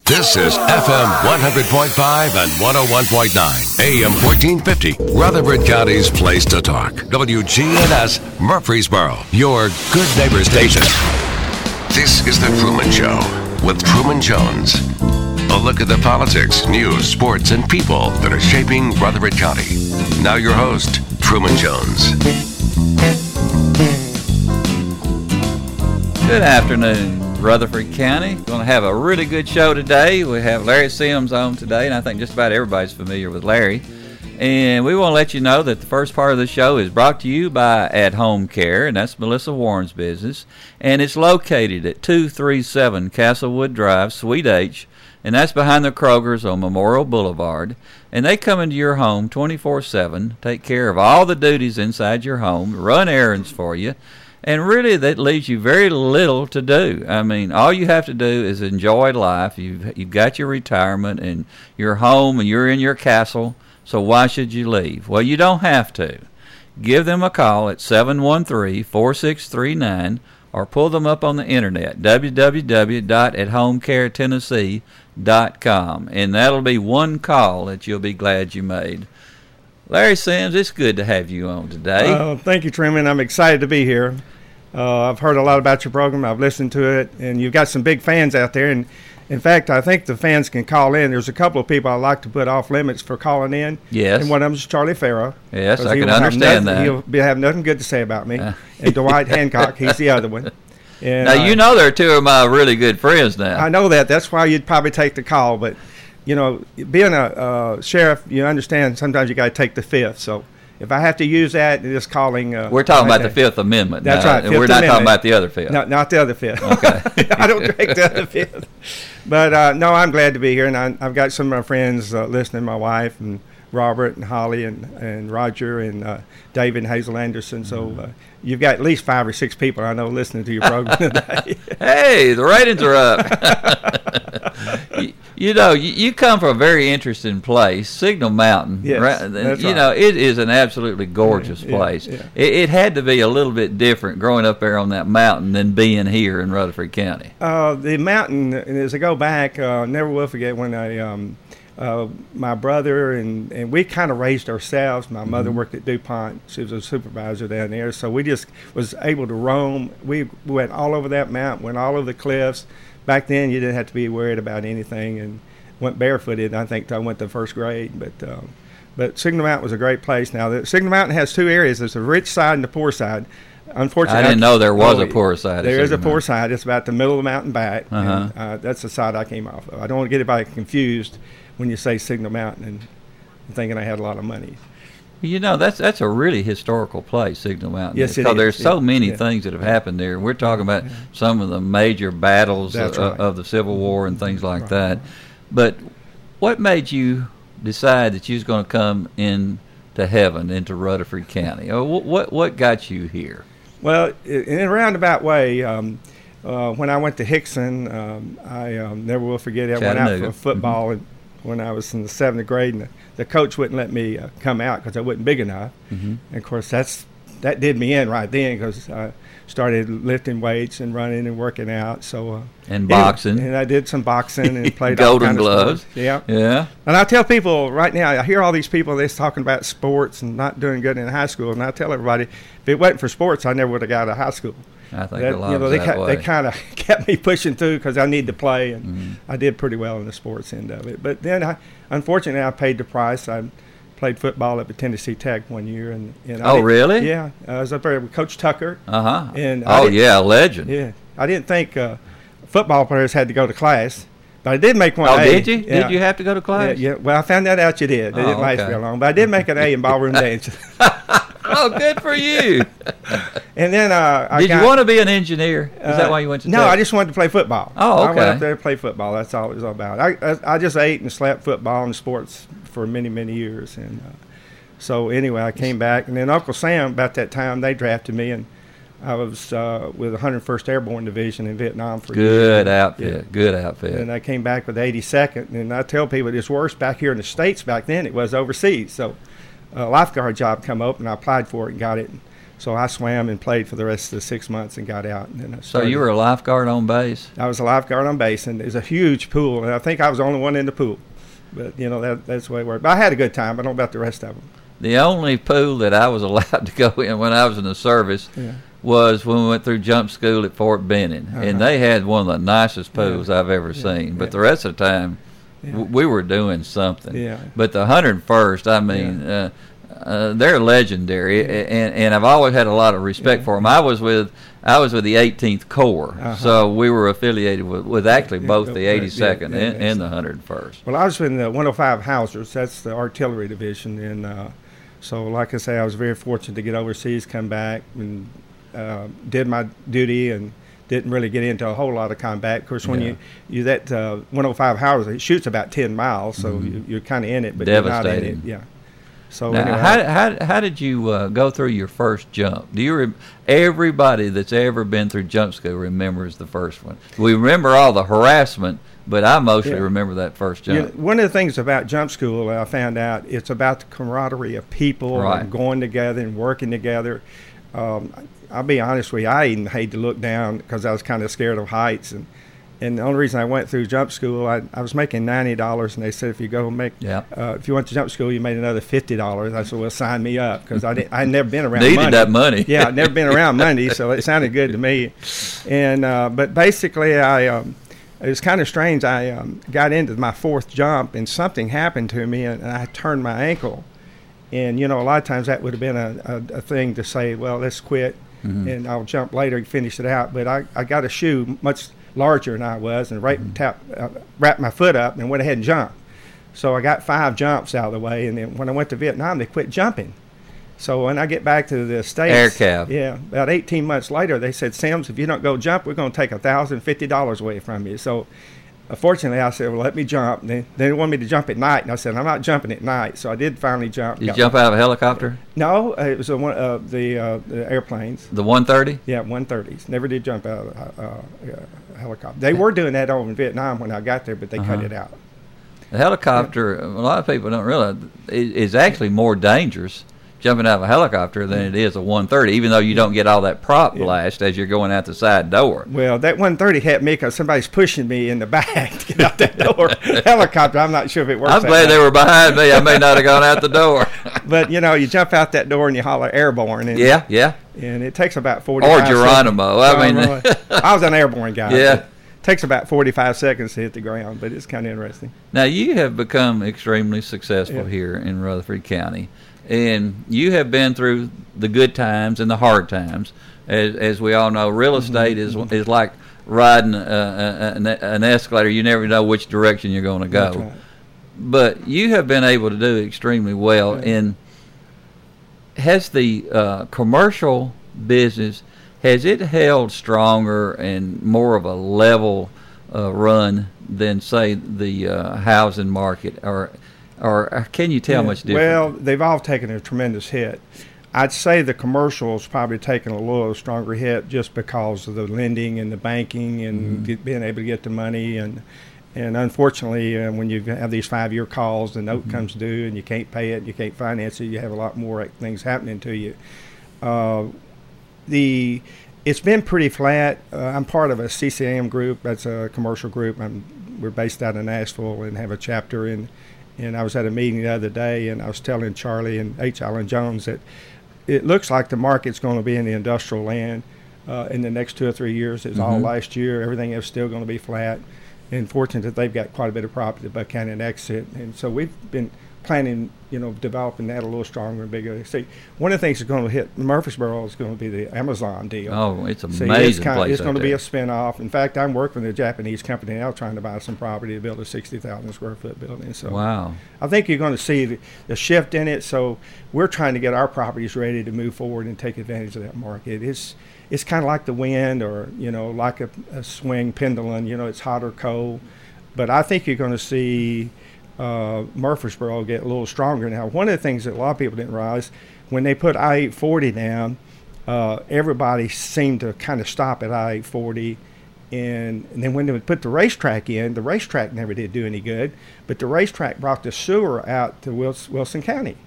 This is FM 100.5 and 101.9, AM 1450, Rutherford County's place to talk. WGNS Murfreesboro, your good neighbor station. This is The Truman Show with Truman Jones. A look at the politics, news, sports, and people that are shaping Rutherford County. Now your host, Truman Jones. Good afternoon, Rutherford County. We're going to have a really good show today. We have Larry Sims on today, and I think just about everybody's familiar with Larry. And we want to let you know that the first part of the show is brought to you by At Home Care, and that's Melissa Warren's business. And it's located at 237 Castlewood Drive, Suite H, and that's behind the Kroger's on Memorial Boulevard. And they come into your home 24/7, take care of all the duties inside your home, run errands for you. And really, that leaves you very little to do. I mean, all you have to do is enjoy life. You've got your retirement and your home, and you're in your castle, so why should you leave? Well, you don't have to. Give them a call at 713-4639 or pull them up on the internet, www.athomecaretennessee.com, and that'll be one call that you'll be glad you made. Larry Sims, it's good to have you on today. Thank you, Truman. I'm excited to be here. I've heard a lot about your program. I've listened to it, and you've got some big fans out there. And in fact, I think the fans can call in. There's a couple of people I like to put off limits for calling in. Yes. And one of them is Charlie Farrow. Yes, I can understand that. He'll have nothing good to say about me. And Dwight Hancock, he's the other one. And, now, you know they're two of my really good friends now. I know that. That's why you'd probably take the call. But, you know, being a sheriff, you understand sometimes you got to take the fifth. So if I have to use that, just calling. We're talking about the Fifth Amendment. That's right. We're not talking about the other fifth. No, not the other fifth. Okay. I don't drink the other fifth. But, no, I'm glad to be here. And I've got some of my friends listening, my wife and Robert and Holly and Roger and David and Hazel Anderson. So you've got at least 5 or 6 people I know listening to your program today. Hey, the ratings are up. You know, you come from a very interesting place, Signal Mountain. Yes, right? that's you right. know, it is an absolutely gorgeous place. Yeah. It had to be a little bit different growing up there on that mountain than being here in Rutherford County. The mountain, and as I go back, never will forget when my brother and we kind of raised ourselves. My mother worked at DuPont. She was a supervisor down there. So we just was able to roam. We went all over that mountain, went all over the cliffs. Back then, you didn't have to be worried about anything, and went barefooted, I think, till I went to first grade. But Signal Mountain was a great place. Now, Signal Mountain has 2 areas. There's the rich side and the poor side. Unfortunately, I didn't know there was a poor side. There is a poor side. It's about the middle of the mountain back. Uh-huh. And, that's the side I came off of. I don't want to get anybody confused when you say Signal Mountain and thinking I had a lot of money. You know, that's a really historical place, Signal Mountain. Yes, it because is. there's so many Yeah. things that have happened there. We're talking about some of the major battles That's right. of the Civil War and things like that. But what made you decide that you was going to come into heaven, into Rutherford County? Or what got you here? Well, in a roundabout way, when I went to Hickson, I never will forget it. I went out Chattanooga. for football when I was in the 7th grade, and the coach wouldn't let me come out because I wasn't big enough. And, of course, that did me in right then because I started lifting weights and running and working out. So And boxing. And I did some boxing and played Golden all kind gloves. of sports. Yeah. Yeah. And I tell people right now, I hear all these people that's talking about sports and not doing good in high school, and I tell everybody, if it wasn't for sports, I never would have got out of high school. I think That, a lot of they that way. kind of kept me pushing through because I needed to play, and I did pretty well in the sports end of it. But then, unfortunately, I paid the price. I played football up at Tennessee Tech one year, and Oh, really? Yeah, I was up there with Coach Tucker. Uh-huh. And Yeah, a legend. Yeah, I didn't think football players had to go to class, but I did make one. Oh, A. did you? Yeah. Did you have to go to class? Yeah. Well, I found that out you did. It didn't last okay. very long, but I did make an A in ballroom dance. Oh, good for you. And then Did you want to be an engineer? Is that why you went to No, Tech? I just wanted to play football. Oh, okay. I went up there to play football. That's all it was all about. I just ate and slept football and sports for many, many years. And so anyway, I came back. And then Uncle Sam, about that time, they drafted me. And I was with the 101st Airborne Division in Vietnam for a year. Good outfit. Yeah. Good outfit. And I came back with the 82nd. And I tell people it's worse back here in the States back then it was overseas. So a lifeguard job come up, and I applied for it and got it. So I swam and played for the rest of the 6 months and got out. And then So you were a lifeguard on base? I was a lifeguard on base, and it's a huge pool, and I think I was the only one in the pool. But, that's the way it worked. But I had a good time. I don't know about the rest of them. The only pool that I was allowed to go in when I was in the service was when we went through jump school at Fort Benning. And they had one of the nicest pools I've ever seen. But the rest of the time, we were doing something. Yeah. But the 101st, I mean, they're legendary, and I've always had a lot of respect for them. I was with the 18th Corps, so we were affiliated with actually both the 82nd and the 101st. Well, I was in the 105 Housers. That's the artillery division, and so like I say, I was very fortunate to get overseas, come back, and did my duty, and didn't really get into a whole lot of combat. Of course, when you that 105 Housers, it shoots about 10 miles, so you're kind of in it, but you're not in it. Yeah. So now, anyway, how did you go through your first jump? Do you everybody that's ever been through jump school remembers the first one? We remember all the harassment, but I mostly remember that first jump. One of the things about jump school, I found out, it's about the camaraderie of people and going together and working together. I'll be honest with you, I even hate to look down because I was kind of scared of heights. And the only reason I went through jump school, I was making $90, and they said if you go if you went to jump school, you made another $50. I said, well, sign me up, because I'd never been around money. Needed that money. Yeah, I'd never been around money, so it sounded good to me. And but basically, it was kind of strange. I got into my fourth jump, and something happened to me, and I turned my ankle. And a lot of times that would have been a thing to say, well, let's quit, and I'll jump later and finish it out. But I got a shoe much larger than I was, and wrapped my foot up and went ahead and jumped. So I got 5 jumps out of the way, and then when I went to Vietnam, they quit jumping. So when I get back to the States, about 18 months later, they said, Sims, if you don't go jump, we're going to take $1,050 away from you. So fortunately, I said, well, let me jump. They wanted me to jump at night, and I said, I'm not jumping at night. So I did finally jump. Did you jump out of a helicopter? No, it was the airplanes. The 130? Yeah, 130s. Never did jump out of a helicopter. They were doing that over in Vietnam when I got there, but they cut it out. The helicopter, a lot of people don't realize, is actually more dangerous jumping out of a helicopter than it is a 130, even though you don't get all that prop blast as you're going out the side door. Well, that 130 hit me because somebody's pushing me in the back to get out that door. Helicopter, I'm not sure if it works. I'm glad they were behind me. I may not have gone out the door. But, you jump out that door and you holler airborne. And, and it takes about 45 seconds. Or Geronimo. I was an airborne guy. Yeah. It takes about 45 seconds to hit the ground, but it's kind of interesting. Now, you have become extremely successful here in Rutherford County. And you have been through the good times and the hard times. As we all know, real estate is like riding an escalator. You never know which direction you're going to go. That's right. But you have been able to do extremely well. And has the commercial business, has it held stronger and more of a level run than, say, the housing market? Or can you tell much different? Well, they've all taken a tremendous hit. I'd say the commercial's probably taken a little stronger hit just because of the lending and the banking and being able to get the money. And unfortunately, when you have these 5-year calls, the note comes due and you can't pay it, you can't finance it, you have a lot more things happening to you. It's been pretty flat. I'm part of a CCM group. That's a commercial group. We're based out of Nashville and have a chapter in. And I was at a meeting the other day, and I was telling Charlie and H. Allen Jones that it looks like the market's going to be in the industrial land in the next 2 or 3 years. It's all last year. Everything is still going to be flat. And fortunate that they've got quite a bit of property, Buchanan Exit. And so we've been planning, developing that a little stronger and bigger. See, one of the things that's going to hit Murfreesboro is going to be the Amazon deal. Oh, it's amazing place. It's going to be a spinoff. In fact, I'm working with a Japanese company now trying to buy some property to build a 60,000 square foot building. So wow. I think you're going to see the shift in it. So we're trying to get our properties ready to move forward and take advantage of that market. It's kind of like the wind, or like a swing pendulum. It's hot or cold, but I think you're going to see Murfreesboro get a little stronger. Now, one of the things that a lot of people didn't realize, when they put I-840 down, everybody seemed to kind of stop at I-840. And then when they put the racetrack in, the racetrack never did do any good, but the racetrack brought the sewer out to Wilson County.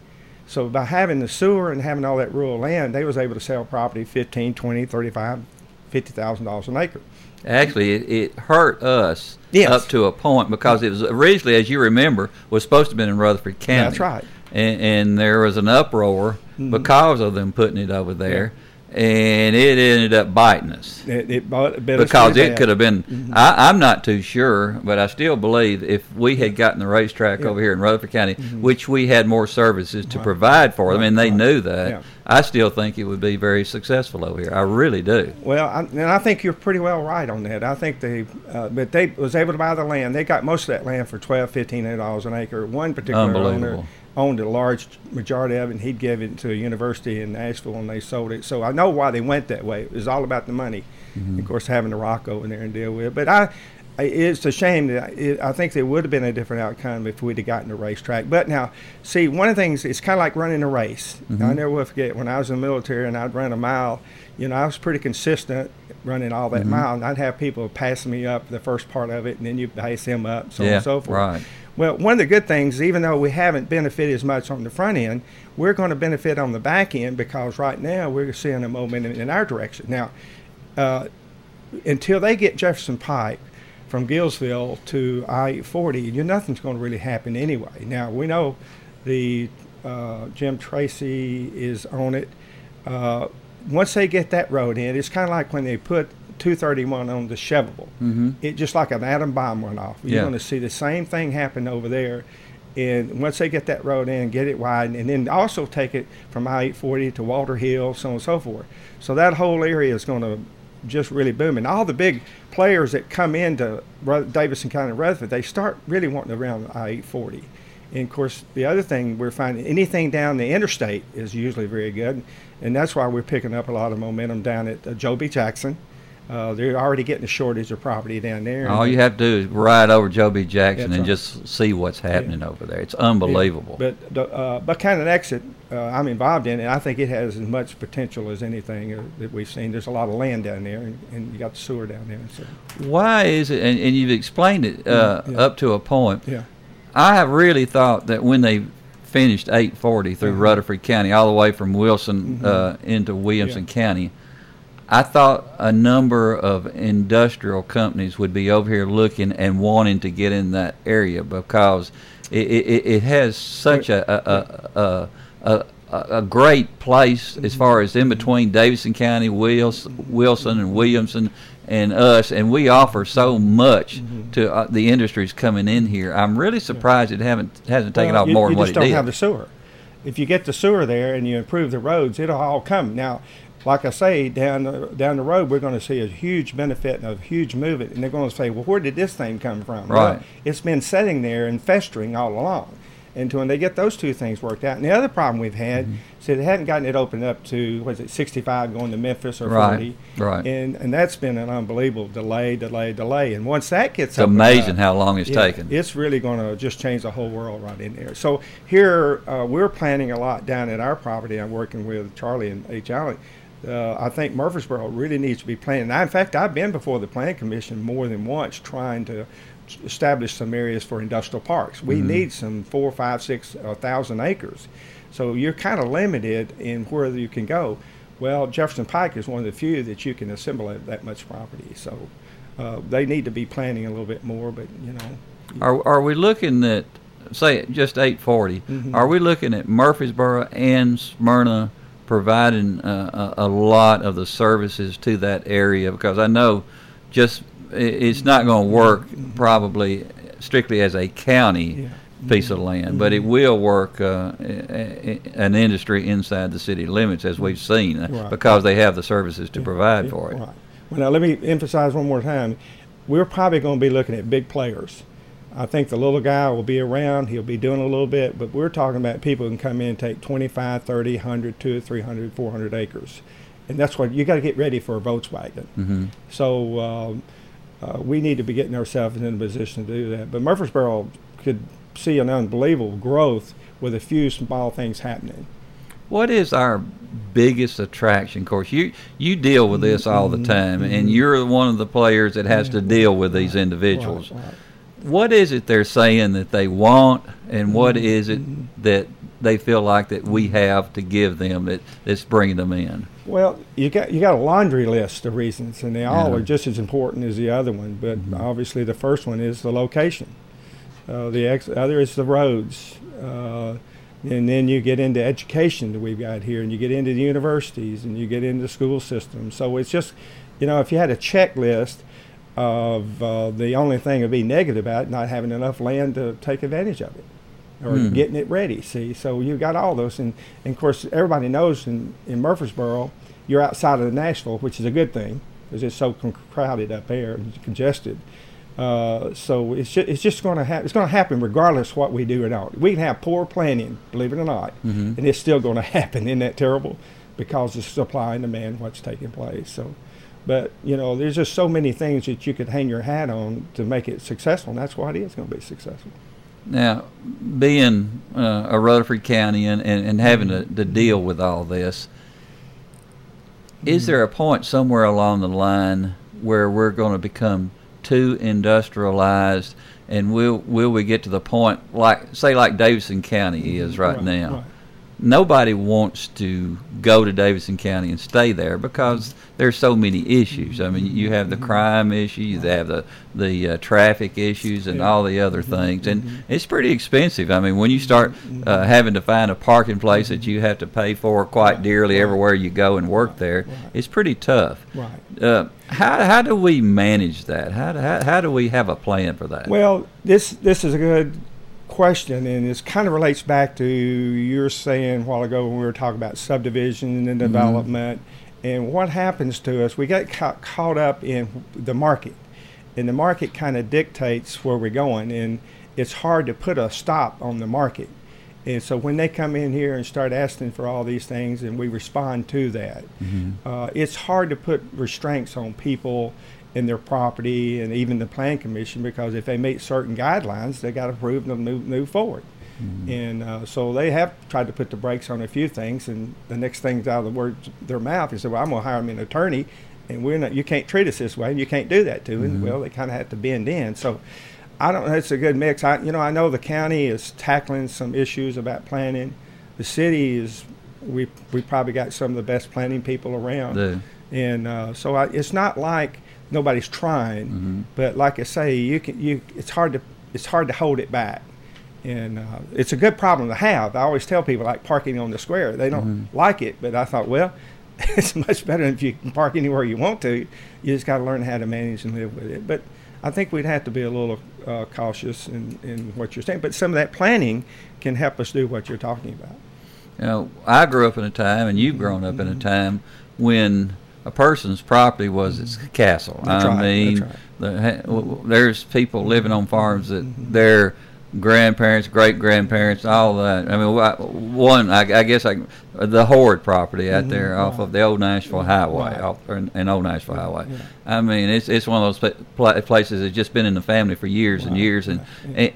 So by having the sewer and having all that rural land, they was able to sell property $15, $20, $35, $50,000 an acre. Actually, it hurt us Yes. up to a point because it was originally, as you remember, was supposed to have been in Rutherford County. That's right. And there was an uproar because of them putting it over there. And it ended up biting us It bit us because pretty it bad. could have been. I'm not too sure, but I still believe if we had gotten the racetrack over here in Rutherford County, which we had more services to provide for them, and they knew that, Yeah. I still think it would be very successful over here. I really do. Well, and I think you're pretty well right on that. I think but they was able to buy the land. They got most of that land for $12, $1,500 an acre. One particular owner Unbelievable. owned a large majority of it, and he'd give it to a university in Nashville, and they sold it. So I know why they went that way. It was all about the money. Of course, having the rock over there and deal with it. But it's a shame that I think there would have been a different outcome if we'd have gotten the racetrack. But now, see, one of the things, it's kind of like running a race. I never will forget when I was in the military and I'd run a mile, I was pretty consistent running all that mile. And I'd have people passing me up the first part of it, and then you pace them up, so on and so forth. Right. Well, one of the good things, even though we haven't benefited as much on the front end, we're going to benefit on the back end because right now we're seeing a momentum in our direction. Now, until they get Jefferson Pike from Gillsville to I-40, nothing's going to really happen anyway. Now, we know the Jim Tracy is on it. Once they get that road in, it's kind of like when they put 231 on the Chevable. It just like an atom bomb went off. You're going to see the same thing happen over there. And once they get that road in, get it wide, and then also take it from I-840 to Walter Hill, so on and so forth. So that whole area is going to just really boom. And all the big players that come into Davidson County and Rutherford, they start really wanting around I-840. And, of course, the other thing we're finding, anything down the interstate is usually very good. And that's why we're picking up a lot of momentum down at Joe B. Jackson. They're already getting a shortage of property down there. All you have to do is ride over Joe B. Jackson and right. just see what's happening over there. It's unbelievable. But the Buchanan Exit, I'm involved in, and I think it has as much potential as anything that we've seen. There's a lot of land down there, and you got the sewer down there. So. Why is it, and you've explained it up to a point. Yeah. I have really thought that when they finished 840 through Rutherford County, all the way from Wilson into Williamson County, I thought a number of industrial companies would be over here looking and wanting to get in that area because it has such a great place as far as in between Davidson County, Wilson and Williamson and us, and we offer so much to the industries coming in here. I'm really surprised it hasn't taken off more than what it did. You just don't have the sewer. If you get the sewer there and you improve the roads, it'll all come. Now, like I say, down the road, we're going to see a huge benefit and a huge movement. And they're going to say, well, where did this thing come from? Right. Well, it's been sitting there and festering all along. And when they get those two things worked out. And the other problem we've had, so they hadn't gotten it opened up to, 65 going to Memphis or 40. Right. And that's been an unbelievable delay. And once that gets It's amazing how long it's taken. It's really going to just change the whole world right in there. So here, we're planning a lot down at our property. I'm working with Charlie and H. Allen. I think Murfreesboro really needs to be planning. In fact, I've been before the Planning Commission more than once trying to establish some areas for industrial parks. We need some 4, 5, 6 1,000 acres. So you're kind of limited in where you can go. Well, Jefferson Pike is one of the few that you can assimilate that much property. So they need to be planning a little bit more, but, Are we looking at, say, just 840, are we looking at Murfreesboro and Smyrna providing a lot of the services to that area? Because I know it's not going to work probably strictly as a county piece of land, but it will work an industry inside the city limits, as we've seen, because they have the services to provide for it. Right. Well, now let me emphasize one more time. We're probably going to be looking at big players. I think the little guy will be around. He'll be doing a little bit, but we're talking about people who can come in and take 25, 30, 100, 200, 300, 400 acres. And that's what you got to get ready for a Volkswagen. So we need to be getting ourselves in a position to do that. But Murfreesboro could see an unbelievable growth with a few small things happening. What is our biggest attraction? Of course, you deal with this all the time, and you're one of the players that has to deal with these individuals. Right. What is it they're saying that they want, and what is it that they feel like that we have to give them that's bringing them in? Well, you got a laundry list of reasons, and they all Yeah. are just as important as the other one. But obviously, the first one is the location. The other is the roads, and then you get into education that we've got here, and you get into the universities, and you get into the school system. So it's just, if you had a checklist of the only thing would be negative about it, not having enough land to take advantage of it, or getting it ready. See, so you got all those, and of course everybody knows in Murfreesboro, you're outside of Nashville, which is a good thing because it's so crowded up there and congested. So it's just going to happen. It's going to happen regardless what we do or not. We can have poor planning, believe it or not, and it's still going to happen. Isn't that terrible? Because of supply and demand, what's taking place. So, but there's just so many things that you could hang your hat on to make it successful, and that's why it is going to be successful. Now, being a Rutherford County and having to deal with all this, is there a point somewhere along the line where we're going to become too industrialized, and will we get to the point like Davidson County is right now? Right. Nobody wants to go to Davidson County and stay there because there's so many issues. I mean, you have the crime issues, you have the traffic issues, and all the other things, and it's pretty expensive. I mean, when you start having to find a parking place that you have to pay for quite dearly everywhere you go and work there, it's pretty tough. Right. How do we manage that? How do we have a plan for that? Well, this is a good question, and it kind of relates back to you were saying a while ago when we were talking about subdivision and development, and what happens to us. We get caught up in the market, and the market kind of dictates where we're going, and it's hard to put a stop on the market. And so when they come in here and start asking for all these things and we respond to that, it's hard to put restraints on people in their property and even the Plan Commission, because if they meet certain guidelines, they got to prove them move forward. And so they have tried to put the brakes on a few things, and the next thing's out of their mouth is, well, I'm going to hire me an attorney, and you can't treat us this way, and you can't do that to us. Well, they kind of have to bend in. So I don't know, it's a good mix. I know the county is tackling some issues about planning. The city is, we probably got some of the best planning people around. And so it's not like nobody's trying, but like I say, it's hard to hold it back, and it's a good problem to have. I always tell people, like parking on the square, they don't like it, but I thought, well, it's much better if you can park anywhere you want to. You just got to learn how to manage and live with it. But I think we'd have to be a little cautious in what you're saying. But some of that planning can help us do what you're talking about. I grew up in a time, and you've grown up in a time when a person's property was its castle. That's right. There's people living on farms that their grandparents, great-grandparents, all that. I mean, I guess the Horde property out there off of the Old Nashville Highway, in Old Nashville Highway. Yeah. I mean, it's one of those places that's just been in the family for years and years, and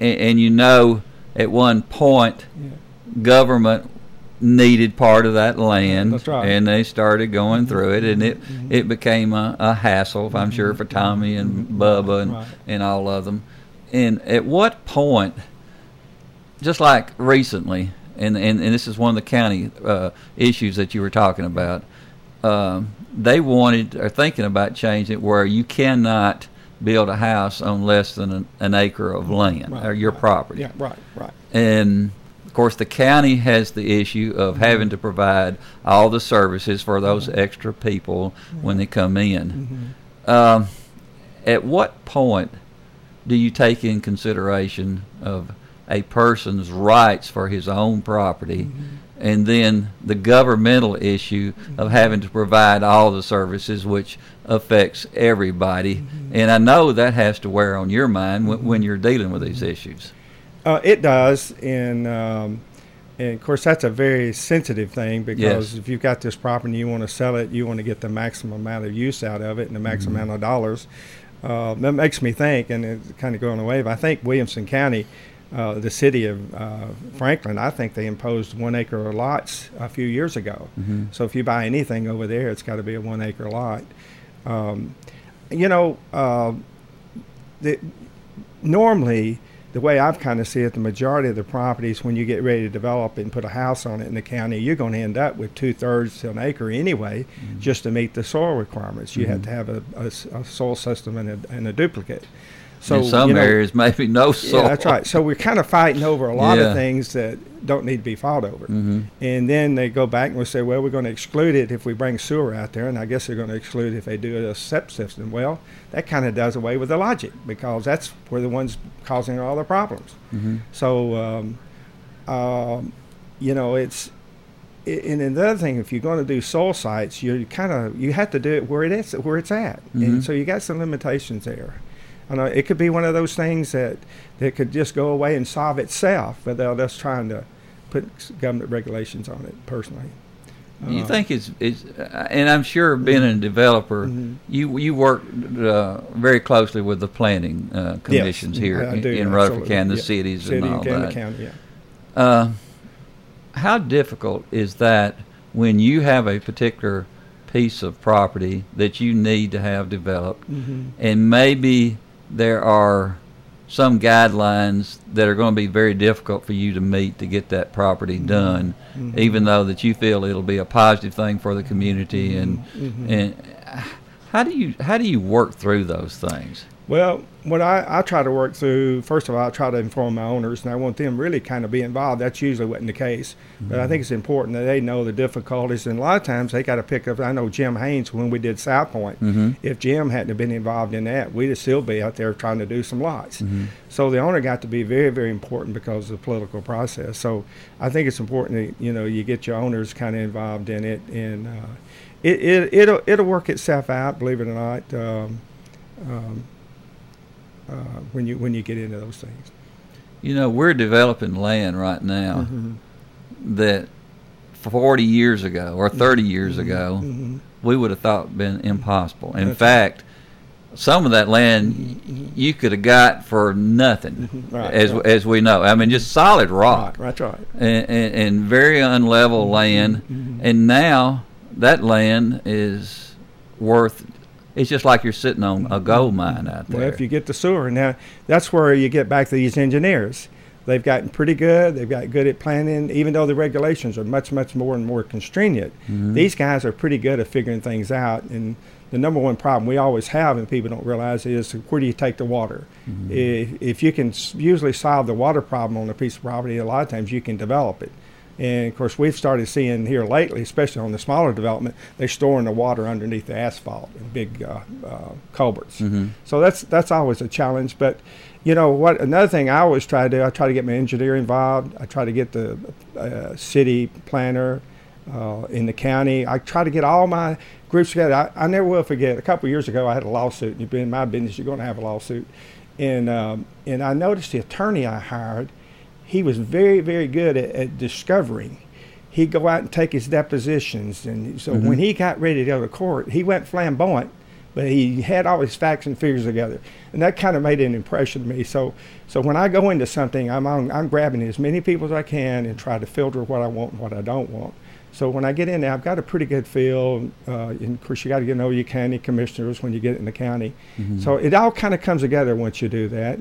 at one point, government needed part of that land. That's right. And they started going through it, and it became a hassle, I'm sure, for Tommy and Bubba and all of them. And at what point, just like recently, and this is one of the county issues that you were talking about, they are thinking about changing it where you cannot build a house on less than an acre of land, or your property. Yeah, right. And of course, the county has the issue of having to provide all the services for those extra people when they come in. At what point do you take in consideration of a person's rights for his own property, and then the governmental issue of having to provide all the services, which affects everybody? And I know that has to wear on your mind when you're dealing with these issues. It does, and of course that's a very sensitive thing, because if you've got this property and you want to sell it, you want to get the maximum amount of use out of it and the maximum amount of dollars. That makes me think, and it's kind of going away, but I think Williamson County, the city of Franklin, I think they imposed 1 acre lots a few years ago. So if you buy anything over there, it's got to be a 1 acre lot. Normally the way I've kind of see it, the majority of the properties, when you get ready to develop and put a house on it in the county, you're going to end up with 2/3 to an acre anyway, just to meet the soil requirements. You have to have a soil system and a duplicate. So in some areas, maybe no soil. Yeah, that's right. So we're kind of fighting over a lot of things that don't need to be fought over. And then they go back and we say, well, we're going to exclude it if we bring sewer out there, and I guess they're going to exclude it if they do a septic system. Well, that kind of does away with the logic, because that's where the ones causing all the problems. So, it's. And another thing, if you're going to do soil sites, you have to do it where it's at, and so you got some limitations there. I know it could be one of those things that could just go away and solve itself, but they're just trying to put government regulations on it. Personally, you think it's and I'm sure being a developer, you work very closely with the planning commissions here in Rutherford County, the cities and all that. County, How difficult is that when you have a particular piece of property that you need to have developed, and maybe there are some guidelines that are going to be very difficult for you to meet to get that property done, even though that you feel it'll be a positive thing for the community, and how do you work through those things? Well, what I try to work through, first of all, I try to inform my owners, and I want them really kind of be involved. That's usually wasn't the case. But I think it's important that they know the difficulties, and a lot of times they got to pick up. I know Jim Haynes, when we did South Point, if Jim hadn't been involved in that, we'd still be out there trying to do some lots. So the owner got to be very, very important because of the political process. So I think it's important that, you get your owners kind of involved in it, and it'll work itself out, believe it or not. When you get into those things, we're developing land right now that 40 years ago or 30 years ago we would have thought been impossible. In fact, some of that land you could have got for nothing, as we know. I mean, just solid rock, right, and very unlevel land, and now that land is worth. It's just like you're sitting on a gold mine out there. Well, if you get the sewer. Now, that's where you get back to these engineers. They've gotten pretty good. They've got good at planning, even though the regulations are much, much more and more constrained. These guys are pretty good at figuring things out. And the number one problem we always have, and people don't realize, is where do you take the water? If you can usually solve the water problem on a piece of property, a lot of times you can develop it. And, of course, we've started seeing here lately, especially on the smaller development, they're storing the water underneath the asphalt in big culverts. So that's always a challenge. But, what another thing I always try to do, I try to get my engineer involved. I try to get the city planner in the county. I try to get all my groups together. I never will forget, a couple of years ago I had a lawsuit. You've been in my business, you're going to have a lawsuit. And I noticed the attorney I hired, he was very, very good at discovering. He'd go out and take his depositions. And so when he got ready to go to court, he went flamboyant, but he had all his facts and figures together. And that kind of made an impression to me. So when I go into something, I'm grabbing as many people as I can and try to filter what I want and what I don't want. So when I get in there, I've got a pretty good feel. And of course, you got to get to know your county commissioners when you get in the county. So it all kind of comes together once you do that.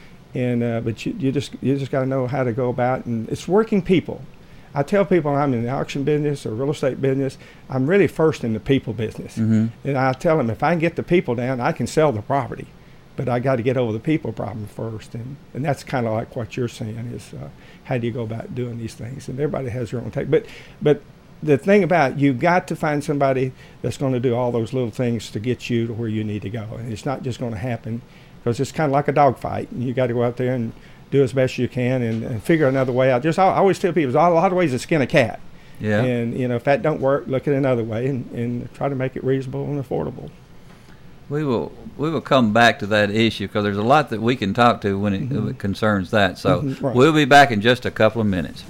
But you just got to know how to go about, and it's working people. I tell people I'm in the auction business or real estate business, I'm really first in the people business. And I tell them if I can get the people down, I can sell the property, but I got to get over the people problem first. And that's kind of like what you're saying is how do you go about doing these things? And everybody has their own take. But the thing about it, you got to find somebody that's going to do all those little things to get you to where you need to go, and it's not just going to happen. Because it's kind of like a dogfight. You got to go out there and do as best you can and figure another way out. I always tell people, there's a lot of ways to skin a cat. Yeah. And, if that don't work, look at another way and try to make it reasonable and affordable. We will come back to that issue because there's a lot that we can talk to when it concerns that. So we'll be back in just a couple of minutes.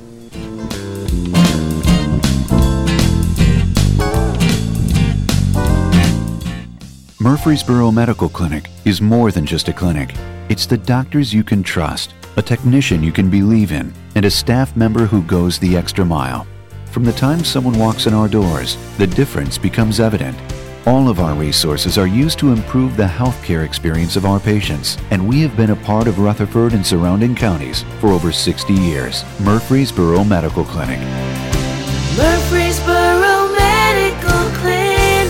Murfreesboro Medical Clinic is more than just a clinic. It's the doctors you can trust, a technician you can believe in, and a staff member who goes the extra mile. From the time someone walks in our doors, the difference becomes evident. All of our resources are used to improve the healthcare experience of our patients, and we have been a part of Rutherford and surrounding counties for over 60 years. Murfreesboro Medical Clinic. Murfreesboro Medical Clinic.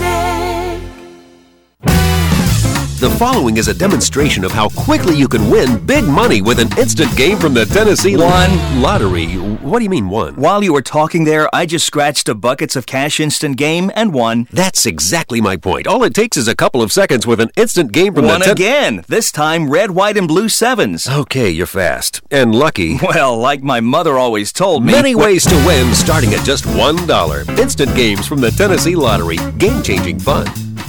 The following is a demonstration of how quickly you can win big money with an instant game from the Tennessee Lottery. What do you mean, won? While you were talking there, I just scratched a Buckets of Cash instant game and won. That's exactly my point. All it takes is a couple of seconds with an instant game from Won again. This time, red, white, and blue sevens. Okay, you're fast. And lucky. Well, like my mother always told me. Many ways to win starting at just $1. Instant games from the Tennessee Lottery. Game-changing fun.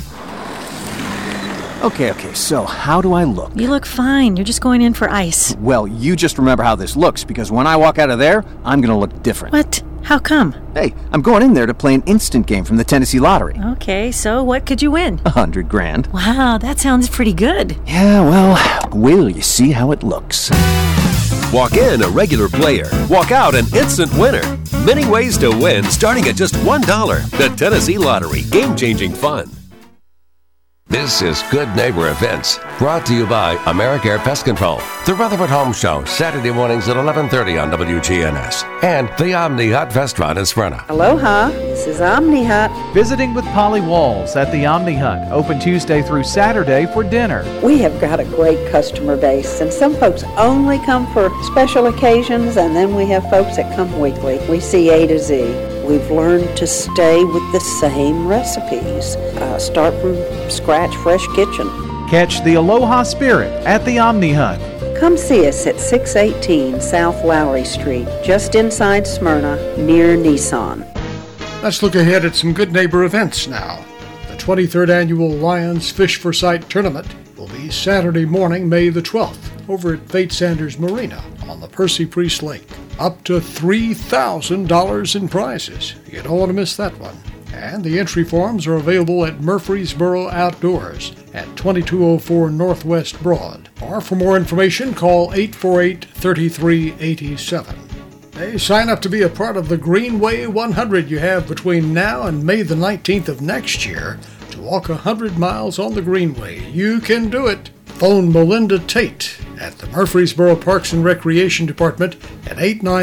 Okay, so how do I look? You look fine. You're just going in for ice. Well, you just remember how this looks, because when I walk out of there, I'm going to look different. What? How come? Hey, I'm going in there to play an instant game from the Tennessee Lottery. Okay, so what could you win? $100,000. Wow, that sounds pretty good. Yeah, well, will you see how it looks? Walk in a regular player. Walk out an instant winner. Many ways to win starting at just $1. The Tennessee Lottery. Game-changing fun. This is Good Neighbor Events, brought to you by AmeriCare Pest Control, the Rutherford Home Show, Saturday mornings at 11:30 on WGNS, and the Omni Hut Restaurant in Smyrna. Aloha, this is Omni Hut. Visiting with Polly Walls at the Omni Hut, open Tuesday through Saturday for dinner. We have got a great customer base, and some folks only come for special occasions, and then we have folks that come weekly. We see A to Z. We've learned to stay with the same recipes. Start from scratch, fresh kitchen. Catch the Aloha spirit at the Omni Hut. Come see us at 618 South Lowry Street, just inside Smyrna, near Nissan. Let's look ahead at some Good Neighbor events now. The 23rd Annual Lions Fish for Sight Tournament will be Saturday morning, May the 12th, over at Fate Sanders Marina on the Percy Priest Lake. Up to $3,000 in prizes. You don't want to miss that one. And the entry forms are available at Murfreesboro Outdoors at 2204 Northwest Broad. Or for more information, call 848-3387. Hey, sign up to be a part of the Greenway 100 you have between now and May the 19th of next year to walk 100 miles on the Greenway. You can do it. Phone Melinda Tate at the Murfreesboro Parks and Recreation Department at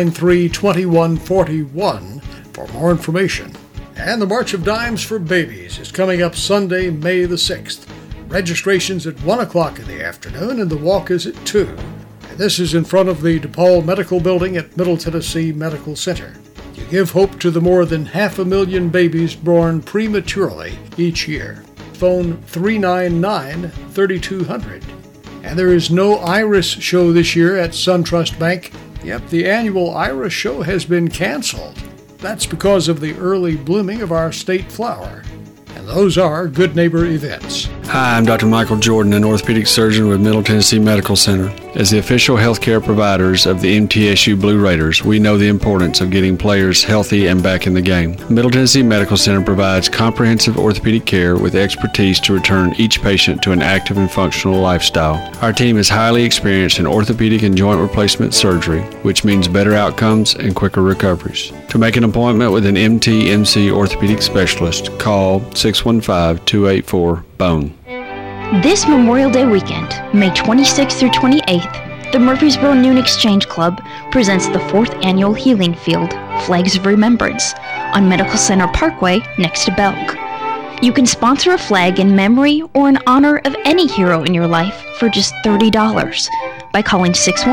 893-2141 for more information. And the March of Dimes for Babies is coming up Sunday, May the 6th. Registration's at 1 o'clock in the afternoon and the walk is at 2. And this is in front of the DePaul Medical Building at Middle Tennessee Medical Center. You give hope to the more than 500,000 babies born prematurely each year. Phone 399-3200. And there is no Iris show this year at SunTrust Bank. Yep, the annual Iris show has been canceled. That's because of the early blooming of our state flower. And those are Good Neighbor events. Hi, I'm Dr. Michael Jordan, an orthopedic surgeon with Middle Tennessee Medical Center. As the official healthcare providers of the MTSU Blue Raiders, we know the importance of getting players healthy and back in the game. Middle Tennessee Medical Center provides comprehensive orthopedic care with expertise to return each patient to an active and functional lifestyle. Our team is highly experienced in orthopedic and joint replacement surgery, which means better outcomes and quicker recoveries. To make an appointment with an MTMC orthopedic specialist, call 615-284-BONE. This Memorial Day weekend, May 26th through 28th, the Murfreesboro Noon Exchange Club presents the 4th Annual Healing Field, Flags of Remembrance, on Medical Center Parkway next to Belk. You can sponsor a flag in memory or in honor of any hero in your life for just $30 by calling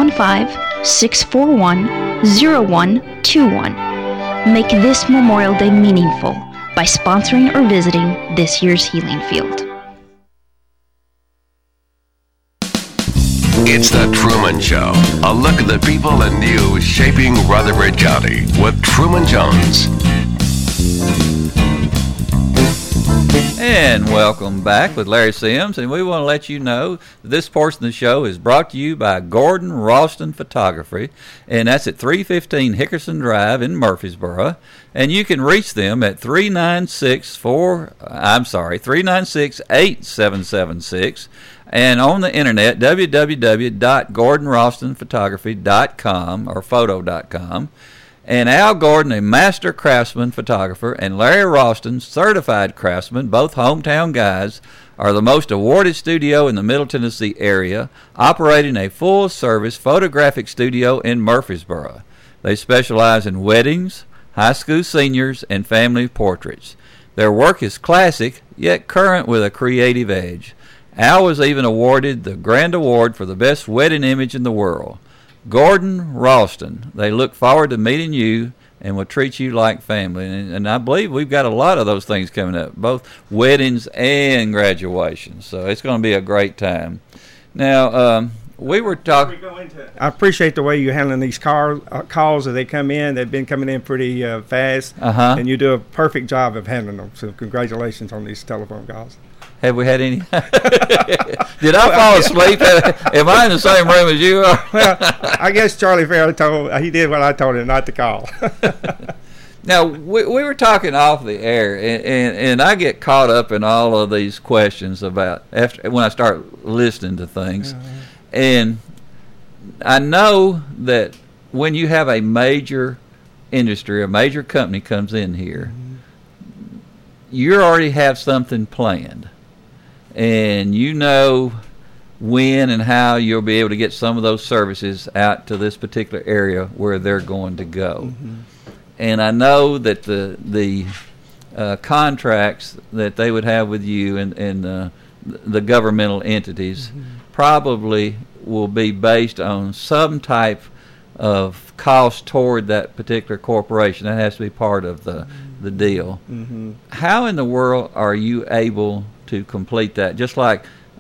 615-641-0121. Make this Memorial Day meaningful by sponsoring or visiting this year's Healing Field. It's the Truman Show. A look at the people and news shaping Rutherford County with Truman Jones. And welcome back with Larry Sims, and we want to let you know that this portion of the show is brought to you by Gordon Ralston Photography, and that's at 315 Hickerson Drive in Murfreesboro, and you can reach them at 396-8776, and on the internet, www.gordonralstonphotography.com or photo.com. And Al Gordon, a master craftsman photographer, and Larry Ralston, certified craftsman, both hometown guys, are the most awarded studio in the Middle Tennessee area, operating a full-service photographic studio in Murfreesboro. They specialize in weddings, high school seniors, and family portraits. Their work is classic, yet current with a creative edge. Al was even awarded the Grand Award for the best wedding image in the world. Gordon, Ralston, they look forward to meeting you and will treat you like family. And I believe we've got a lot of those things coming up, both weddings and graduations. So it's going to be a great time. Now, we were talking. I appreciate the way you're handling these calls as they come in. They've been coming in pretty fast, and you do a perfect job of handling them. So congratulations on these telephone calls. Have we had any? Did I fall asleep? Am I in the same room as you are? Well, I guess Charlie Farrell he did what I told him not to call. Now, we were talking off the air, and I get caught up in all of these questions about when I start listening to things. And I know that when you have a major industry, a major company comes in here, you already have something planned. And you know when and how you'll be able to get some of those services out to this particular area where they're going to go. And I know that the contracts that they would have with you and the governmental entities probably will be based on some type of cost toward that particular corporation. That has to be part of the deal. How in the world are you able to complete that? Just like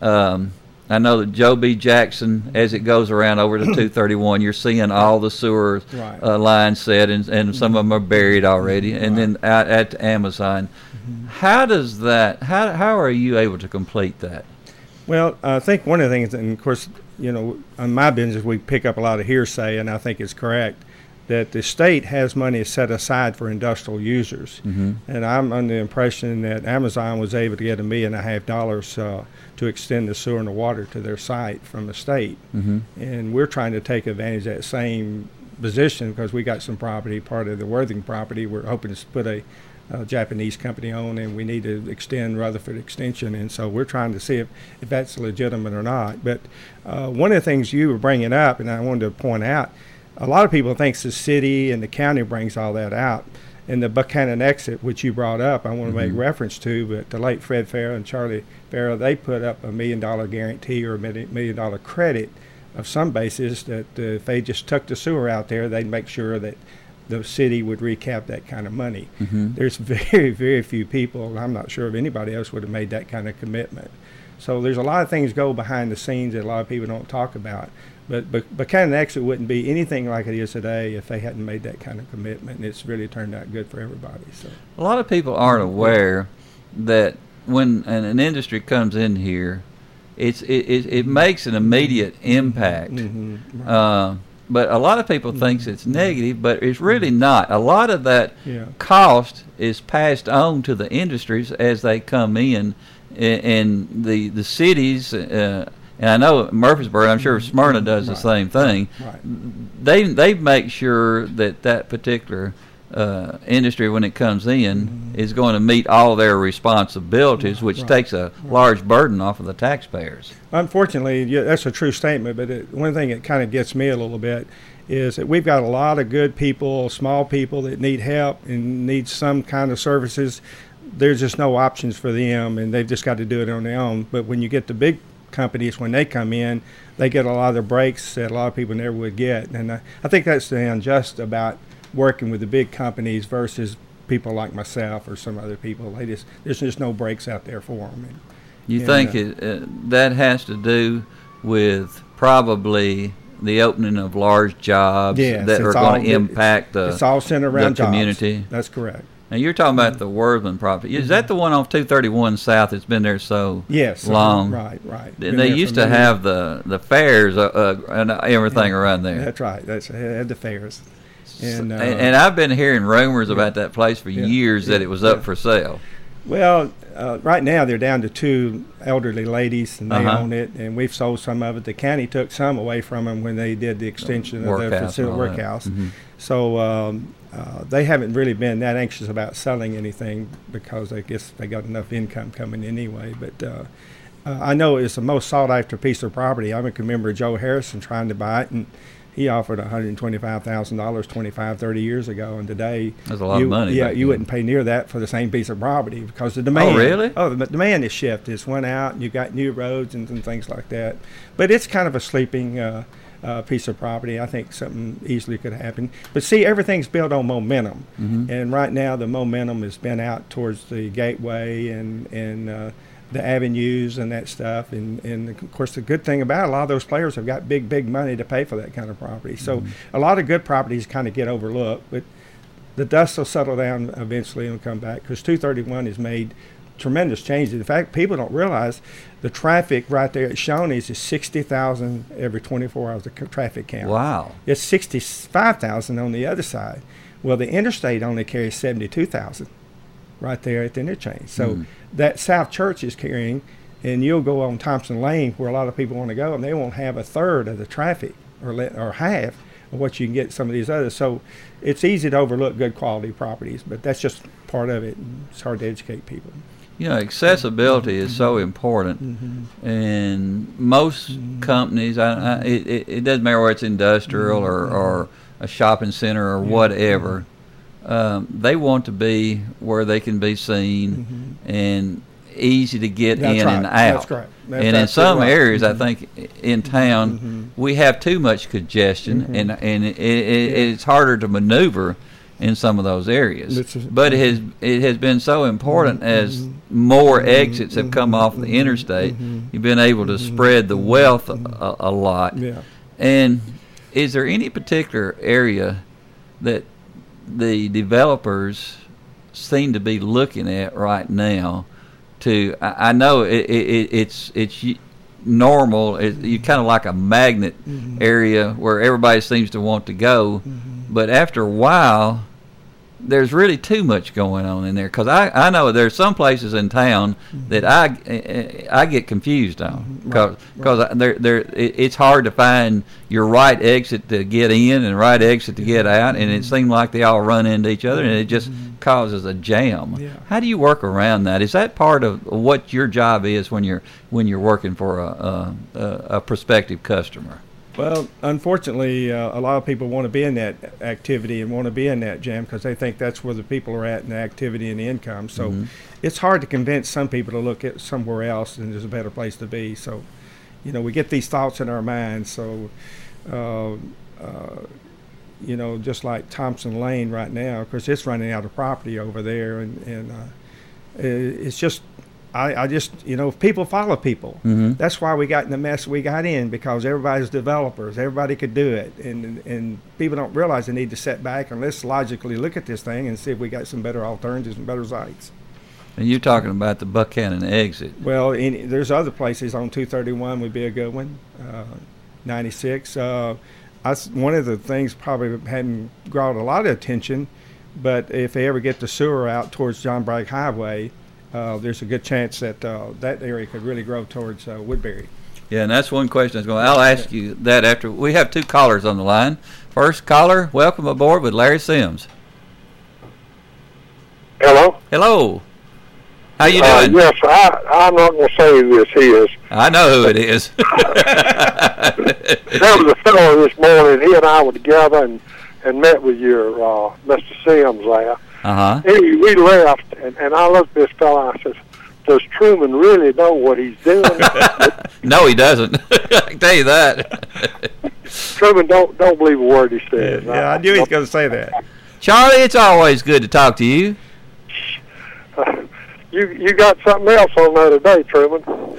I know that Joe B. Jackson, as it goes around over to 231, you're seeing all the sewer lines set, and some of them are buried already, and then out at Amazon. How does that? How are you able to complete that? Well, I think one of the things, and of course, you know, on my business, we pick up a lot of hearsay, and I think it's correct, that the state has money set aside for industrial users. And I'm under the impression that Amazon was able to get $1.5 million to extend the sewer and the water to their site from the state. And we're trying to take advantage of that same position because we got some property, part of the Worthing property, we're hoping to put a Japanese company on, and we need to extend Rutherford Extension, and so we're trying to see if that's legitimate or not. But one of the things you were bringing up, and I wanted to point out, a lot of people think the city and the county brings all that out. And the Buchanan exit, which you brought up, I want to make reference to, but the late Fred Farrell and Charlie Farrell, they put up $1 million guarantee or $1 million credit of some basis that if they just took the sewer out there, they'd make sure that the city would recap that kind of money. There's very, very few people, I'm not sure if anybody else would have made that kind of commitment. So there's a lot of things go behind the scenes that a lot of people don't talk about. But Buchanan Exit wouldn't be anything like it is today if they hadn't made that kind of commitment, and it's really turned out good for everybody. So a lot of people aren't aware that when an industry comes in here, it makes an immediate impact. But a lot of people think it's negative, but it's really not. A lot of that cost is passed on to the industries as they come in, and the cities. And I know Murfreesboro, I'm sure Smyrna does the same thing. They make sure that particular industry, when it comes in, is going to meet all their responsibilities, which takes a large burden off of the taxpayers. Unfortunately, that's a true statement, but one thing that kind of gets me a little bit is that we've got a lot of good people, small people that need help and need some kind of services. There's just no options for them, and they've just got to do it on their own. But when you get the big companies, when they come in, they get a lot of the breaks that a lot of people never would get. And I think that's the unjust about working with the big companies versus people like myself or some other people. There's just no breaks out there for them. You think that has to do with probably the opening of large jobs that are going to impact it's all centered around the community? Jobs. That's correct. Now, you're talking about the Worthman property. Is that the one on 231 South that's been there so long? Right. They used to have the fairs and everything around there. That's right. They had the fairs. And I've been hearing rumors about that place for years that it was up for sale. Well, right now they're down to 2 elderly ladies, and they Uh-huh. own it, and we've sold some of it. The county took some away from them when they did the extension of their Workhouse and facility, all that. workhouse. Mhm. So they haven't really been that anxious about selling anything because I guess they got enough income coming in anyway. But I know it's the most sought-after piece of property. I can remember Joe Harrison trying to buy it, and he offered $125,000 25, 30 years ago, and today That's a lot of money. Yeah, back you then. wouldn't pay near that for the same piece of property because the demand. Oh, really? Oh, the demand has shifted. It's went out, and you got new roads and things like that. But it's kind of a sleeping piece of property. I think something easily could happen. But see, everything's built on momentum, and right now the momentum has been out towards the Gateway and the avenues and that stuff, and of course the good thing about it, a lot of those players have got big money to pay for that kind of property. So a lot of good properties kind of get overlooked, but the dust will settle down eventually and come back because 231 has made tremendous changes. In fact, people don't realize the traffic right there at Shoney's is 60,000 every 24 hours, the traffic count. Wow. It's 65,000 on the other side. Well, the interstate only carries 72,000 right there at the interchange. So that South Church is carrying, and you'll go on Thompson Lane where a lot of people want to go, and they won't have a third of the traffic or half of what you can get some of these others. So it's easy to overlook good quality properties, but that's just part of it. And it's hard to educate people. You know, accessibility is so important, and most companies, it doesn't matter whether it's industrial or a shopping center or whatever, they want to be where they can be seen and easy to get That's in right. and out. That's correct. And in some areas, I think in town, we have too much congestion, and it's harder to maneuver in some of those areas. But it has been so important as more exits have come off the interstate. You've been able to spread the wealth a lot. Yeah. And is there any particular area that the developers seem to be looking at right now? I know it's normal. You kind of like a magnet area where everybody seems to want to go, but after a while, there's really too much going on in there. Because I know there's some places in town that I get confused on because it's hard to find your right exit to get in and right exit to get out, and it seems like they all run into each other, and it just causes a jam. Yeah. How do you work around that? Is that part of what your job is when you're working for a prospective customer? Well, unfortunately, a lot of people want to be in that activity and want to be in that jam because they think that's where the people are at in the activity and the income. So it's hard to convince some people to look at somewhere else and there's a better place to be. So, you know, we get these thoughts in our minds. So, you know, just like Thompson Lane right now, because it's running out of property over there. And it's just, I just, you know, people follow people. That's why we got in the mess we got in, because everybody's developers. Everybody could do it. And people don't realize they need to sit back and let's logically look at this thing and see if we got some better alternatives and better sites. And you're talking about the Buchanan exit. Well, there's other places on 231 would be a good one. 96. One of the things probably hadn't brought a lot of attention, but if they ever get the sewer out towards John Bragg Highway, there's a good chance that that area could really grow towards Woodbury. Yeah, and that's one question I'll ask you that after. We have 2 callers on the line. First caller, welcome aboard with Larry Sims. Hello? Hello. How you doing? Yes, I'm not going to say who this is. I know who it is. There was a fellow this morning. He and I were together and met with your Mr. Sims there. We left, and I looked at this fellow and I said, does Truman really know what he's doing? No, he doesn't. I can tell you that. Truman don't believe a word he says. Yeah, I knew he was going to say that. Charlie, it's always good to talk to you. You got something else on there today, Truman.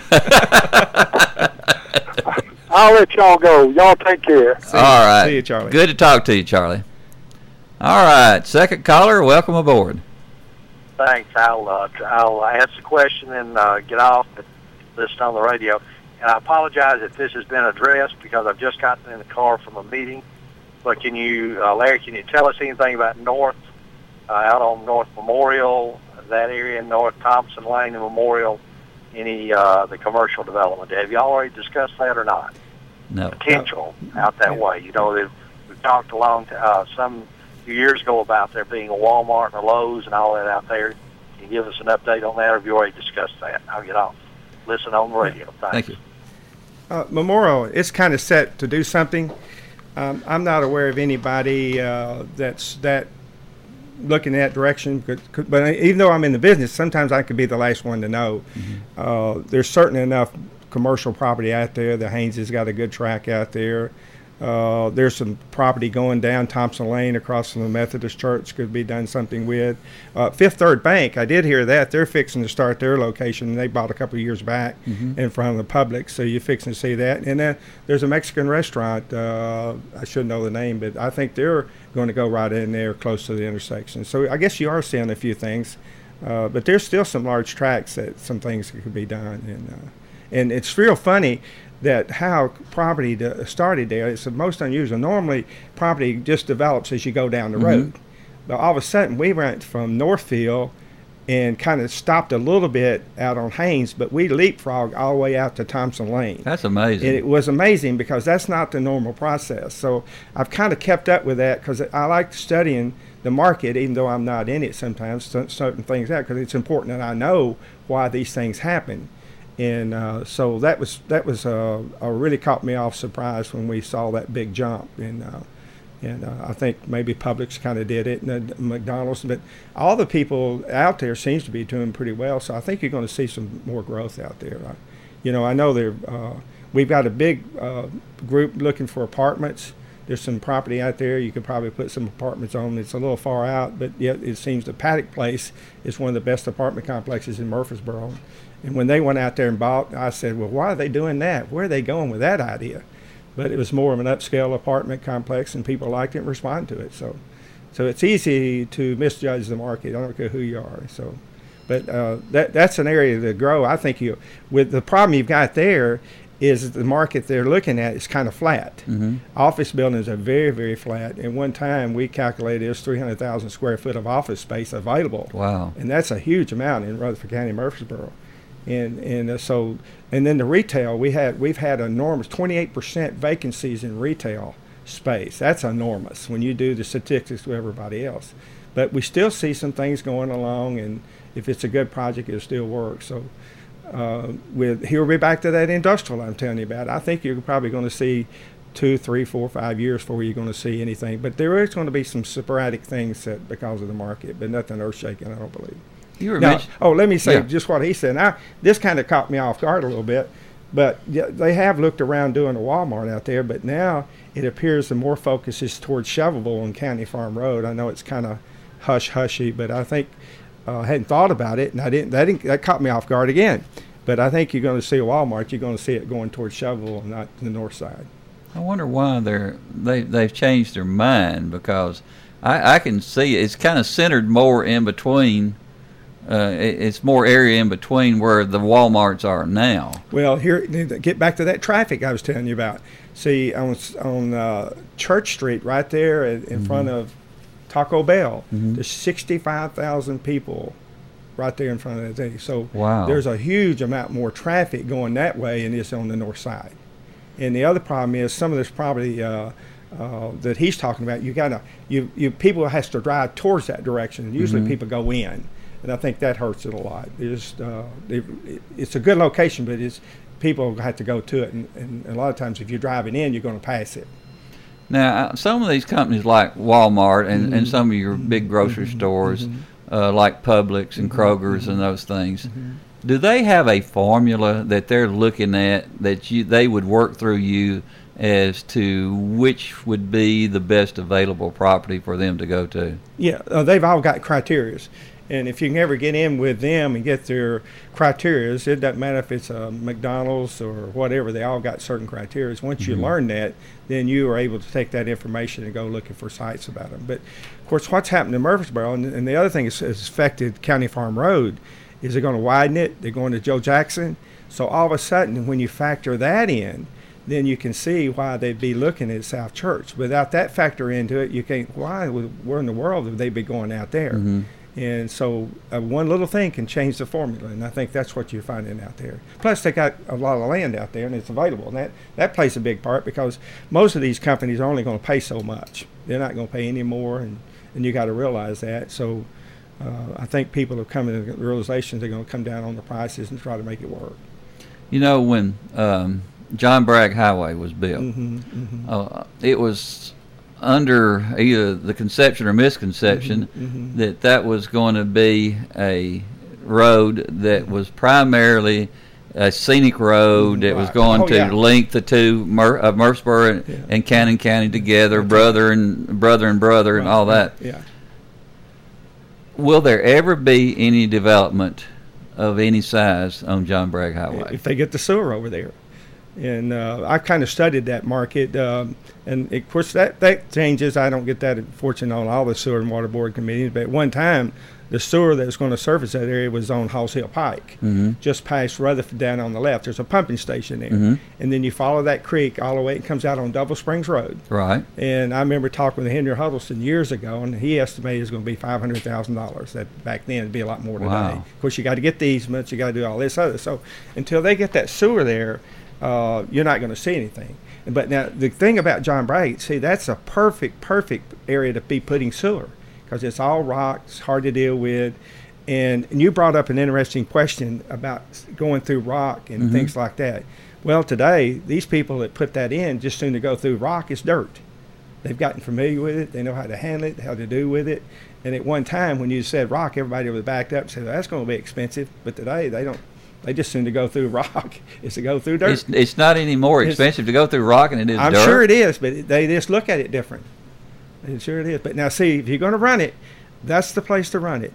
I'll let y'all go. Y'all take care. All right. See you, Charlie. Good to talk to you, Charlie. All right. Second caller, welcome aboard. Thanks. I'll ask the question and get off and listen on the radio. And I apologize if this has been addressed because I've just gotten in the car from a meeting. But can you, Larry, can you tell us anything about North, out on North Memorial, that area in North Thompson Lane and Memorial, any the commercial development. Have you already discussed that or not? No. Potential out that way. You know, we've talked some few years ago about there being a Walmart and a Lowe's and all that out there. Can you give us an update on that, or have you already discussed that? I'll get off. Listen on the radio. Thank you. Memorial, it's kind of set to do something. I'm not aware of anybody that's looking in that direction. But even though I'm in the business, sometimes I could be the last one to know. Mm-hmm. There's certainly enough commercial property out there. The Haynes has got a good track out there. There's some property going down Thompson Lane across from the Methodist Church could be done something with. Fifth Third Bank, I did hear that. They're fixing to start their location. They bought a couple of years back in front of the public, so you're fixing to see that. And then there's a Mexican restaurant. I should know the name, but I think they're going to go right in there close to the intersection. So I guess you are seeing a few things. But there's still some large tracts that some things could be done. And it's real funny that how property started there. It's the most unusual. Normally, property just develops as you go down the road. But all of a sudden, we went from Northfield and kind of stopped a little bit out on Haynes, but we leapfrogged all the way out to Thompson Lane. That's amazing. And it was amazing because that's not the normal process. So I've kind of kept up with that because I like studying the market, even though I'm not in it sometimes, certain things out, because it's important that I know why these things happen. And so that was really caught me off surprise when we saw that big jump. And I think maybe Publix kind of did it, and McDonald's. But all the people out there seems to be doing pretty well. So I think you're going to see some more growth out there. I know we've got a big group looking for apartments. There's some property out there you could probably put some apartments on. It's a little far out, but yet it seems the Paddock Place is one of the best apartment complexes in Murfreesboro. And when they went out there and bought, I said, well, why are they doing that? Where are they going with that idea? But it was more of an upscale apartment complex, and people liked it and responded to it. So it's easy to misjudge the market. I don't care who you are. But that's an area to grow. I think with the problem you've got there is the market they're looking at is kind of flat. Office buildings are very, very flat. And one time we calculated there's 300,000 square foot of office space available. Wow. And that's a huge amount in Rutherford County, Murfreesboro. And then the retail, we've had enormous 28% vacancies in retail space. That's enormous when you do the statistics with everybody else. But we still see some things going along, and if it's a good project, it'll still work. So we'll be back to that industrial I'm telling you about. I think you're probably going to see 2, 3, 4, 5 years before you're going to see anything. But there is going to be some sporadic things because of the market, but nothing earth-shaking, I don't believe. Let me say just what he said. Now, this kind of caught me off guard a little bit, but they have looked around doing a Walmart out there, but now it appears the more focus is towards Shelbyville and County Farm Road. I know it's kind of hush-hushy, but I think I hadn't thought about it, and that caught me off guard again. But I think you're going to see a Walmart. You're going to see it going towards Shelbyville and not the north side. I wonder why they've changed their mind, because I can see it's kind of centered more in between. It's more area in between where the Walmarts are now. Well, here, get back to that traffic I was telling you about. See, on Church Street right there in front of Taco Bell, there's 65,000 people right there in front of that thing. So there's a huge amount more traffic going that way than is on the north side. And the other problem is some of this property that he's talking about, people has to drive towards that direction. Usually people go in. And I think that hurts it a lot. It's a good location, but people have to go to it. And a lot of times if you're driving in, you're going to pass it. Now, some of these companies like Walmart and some of your big grocery stores like Publix and Kroger's and those things, do they have a formula that they're looking at that they would work through you as to which would be the best available property for them to go to? Yeah, they've all got criteria. And if you can ever get in with them and get their criteria, it doesn't matter if it's a McDonald's or whatever, they all got certain criteria. Once you learn that, then you are able to take that information and go looking for sites about them. But, of course, what's happened in Murfreesboro, and the other thing has affected County Farm Road, is they're going to widen it. They're going to Joe Jackson. So all of a sudden, when you factor that in, then you can see why they'd be looking at South Church. Without that factor into it, you can't, where in the world would they be going out there? And so one little thing can change the formula, and I think that's what you're finding out there. Plus, they got a lot of land out there, and it's available, and that plays a big part because most of these companies are only going to pay so much. They're not going to pay any more, and you got to realize that. So I think people have come to the realization they're going to come down on the prices and try to make it work. You know, when John Bragg Highway was built, it was under either the conception or misconception that was going to be a road that was primarily a scenic road that was going to link the two Murfreesboro and Cannon County together, brother and all that. Yeah. Will there ever be any development of any size on John Bragg Highway? If they get the sewer over there. And I kind of studied that market, and of course that changes. I don't get that fortune on all the sewer and water board committees, but at one time, the sewer that was going to service that area was on Halls Hill Pike, just past Rutherford down on the left. There's a pumping station there, and then you follow that creek all the way. It comes out on Double Springs Road. Right. And I remember talking with Henry Huddleston years ago, and he estimated it was going to be $500,000. That back then it'd be a lot more today. Wow. Of course, you got to get the easements, you got to do all this other. So until they get that sewer there, you're not going to see anything. But now the thing about John Bragg, see, that's a perfect area to be putting sewer because it's all rocks, hard to deal with. And you brought up an interesting question about going through rock and things like that. Well, today, these people that put that in, just soon to go through rock, is dirt. They've gotten familiar with it. They know how to handle it, how to do with it. And at one time, when you said rock, everybody was backed up and said, well, that's going to be expensive. But today, they don't. They just seem to go through rock is to go through dirt. It's not any more expensive to go through rock than it is I'm dirt. I'm sure it is, but they just look at it different. I'm sure it is. But now, see, if you're going to run it, that's the place to run it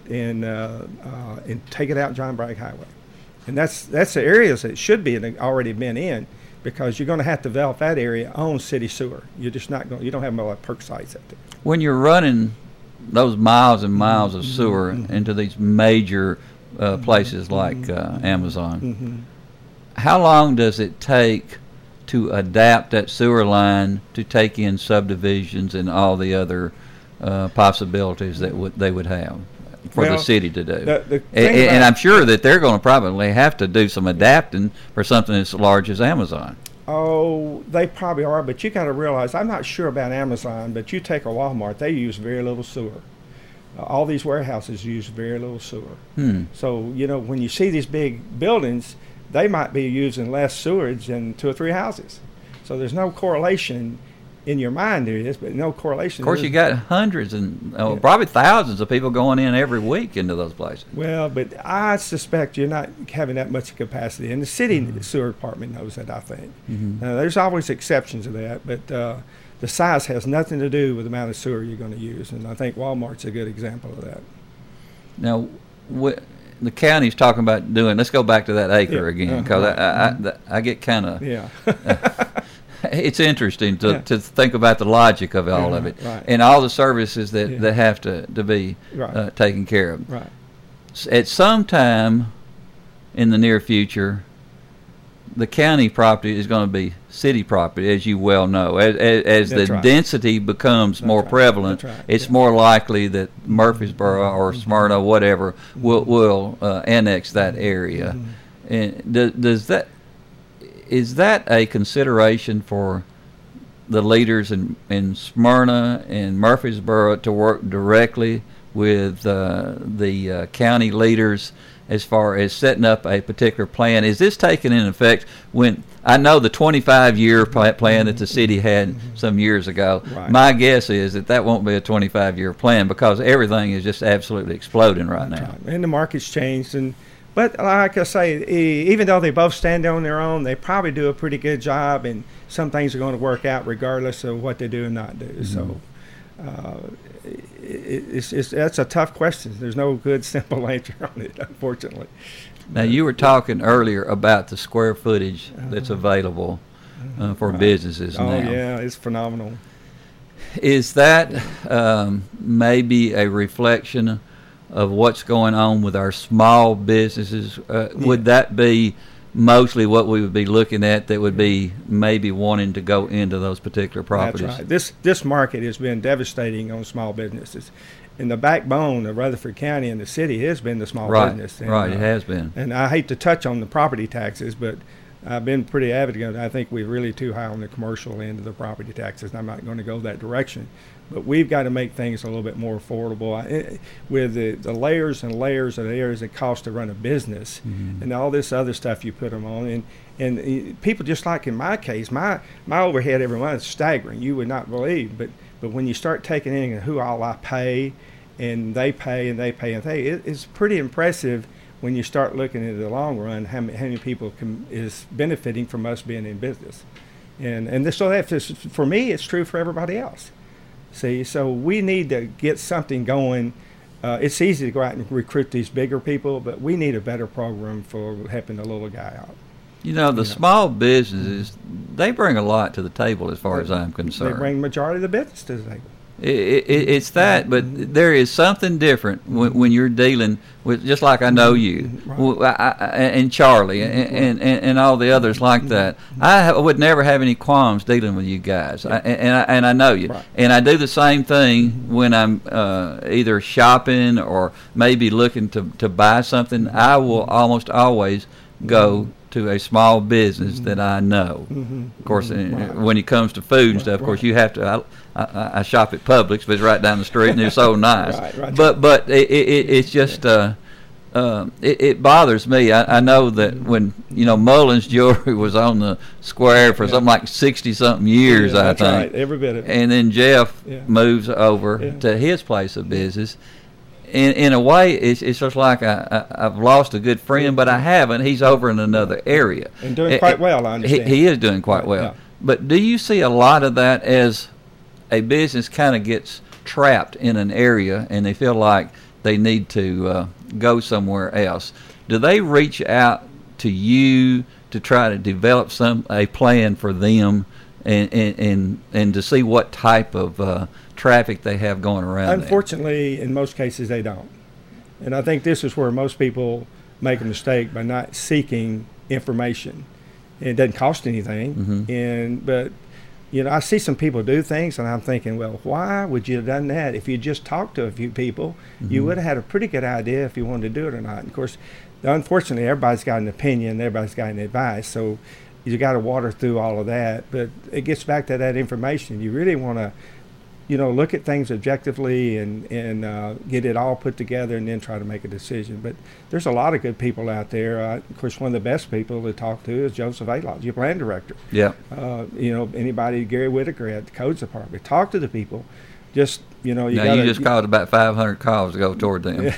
and take it out John Bragg Highway. And that's the areas that should be already been in because you're going to have to develop that area on city sewer. You're just not going. You don't have a lot of perk sites out there. When you're running those miles and miles of sewer into these major places like Amazon. How long does it take to adapt that sewer line to take in subdivisions and all the other possibilities that they would have for the city to do? And I'm sure that they're going to probably have to do some adapting for something as large as Amazon. Oh, they probably are, but you got to realize, I'm not sure about Amazon, but you take a Walmart, they use very little sewer. All these warehouses use very little sewer. So, you know, when you see these big buildings, they might be using less sewage than 2 or 3 houses. So there's no correlation in your mind. There is, but no correlation. Of course, you got hundreds and probably thousands of people going in every week into those places. Well, but I suspect you're not having that much capacity. And the city sewer department knows that, I think. Now, there's always exceptions to that, but the size has nothing to do with the amount of sewer you're going to use, and I think Walmart's a good example of that. Now, the county's talking about doing. Let's go back to that acre again, because I get kind of. Yeah. It's interesting to think about the logic of all of it, and all the services that have to be taken care of. Right. At some time in the near future, the county property is going to be city property, as you well know. As the density becomes more prevalent, it's more likely that Murfreesboro or Smyrna, whatever, will annex that area. And is that a consideration for the leaders in Smyrna and Murfreesboro to work directly with the county leaders as far as setting up a particular plan? Is this taken in effect when I know the 25-year plan that the city had some years ago? My guess is that won't be a 25-year plan because everything is just absolutely exploding right now. And the market's changed. But like I say, even though they both stand on their own, they probably do a pretty good job, and some things are going to work out regardless of what they do and not do. So that's a tough question. There's no good, simple answer on it, unfortunately. Now, you were talking earlier about the square footage that's available for businesses now. Oh, yeah, it's phenomenal. Is that maybe a reflection of what's going on with our small businesses? Would that be mostly what we would be looking at that would be maybe wanting to go into those particular properties. That's right. This market has been devastating on small businesses. And the backbone of Rutherford County and the city has been the small business. And, right, it has been. And I hate to touch on the property taxes, but I've been pretty advocate. I think we're really too high on the commercial end of the property taxes, and I'm not going to go that direction. But we've got to make things a little bit more affordable. With the layers and layers of areas it costs to run a business, and all this other stuff you put them on, and people, just like in my case, my overhead every month is staggering. You would not believe, but when you start taking in who all I pay, and they pay, it's pretty impressive when you start looking at the long run how many people is benefiting from us being in business, so that's, for me, it's true for everybody else. See, so we need to get something going. It's easy to go out and recruit these bigger people, but we need a better program for helping the little guy out. The small businesses, they bring a lot to the table as far as I'm concerned. They bring the majority of the business to the table. It's that, but there is something different when you're dealing with, just like I know you, and Charlie, and all the others like that. I would never have any qualms dealing with you guys, and I know you. And I do the same thing when I'm either shopping or maybe looking to buy something. I will almost always go to a small business that I know. Of course, when it comes to food and stuff, of course, you have to. I shop at Publix, but it's right down the street, and they're so nice. But it's just it bothers me. I know that when Mullins Jewelry was on the square for something like 60-something years, I think. Right, every bit of it. And then Jeff moves over to his place of business. In a way, it's just like I've lost a good friend, but I haven't. He's over in another area. And doing quite well, I understand. He is doing quite well. Yeah. But do you see a lot of that as a business kind of gets trapped in an area and they feel like they need to go somewhere else? Do they reach out to you to try to develop a plan for them and to see what type of traffic they have going around? Unfortunately, in most cases, they don't. And I think this is where most people make a mistake by not seeking information. It doesn't cost anything, but I see some people do things, and I'm thinking, well, why would you have done that? If you just talked to a few people, you would have had a pretty good idea if you wanted to do it or not. And of course, unfortunately, everybody's got an opinion, everybody's got an advice, so you got to water through all of that. But it gets back to that information. You really want to look at things objectively and get it all put together and then try to make a decision. But there's a lot of good people out there. Of course, one of the best people to talk to is Joseph Alot, your plan director. Yeah. Anybody, Gary Whitaker at the Codes Department. Talk to the people. Just, you just called about 500 calls to go toward them.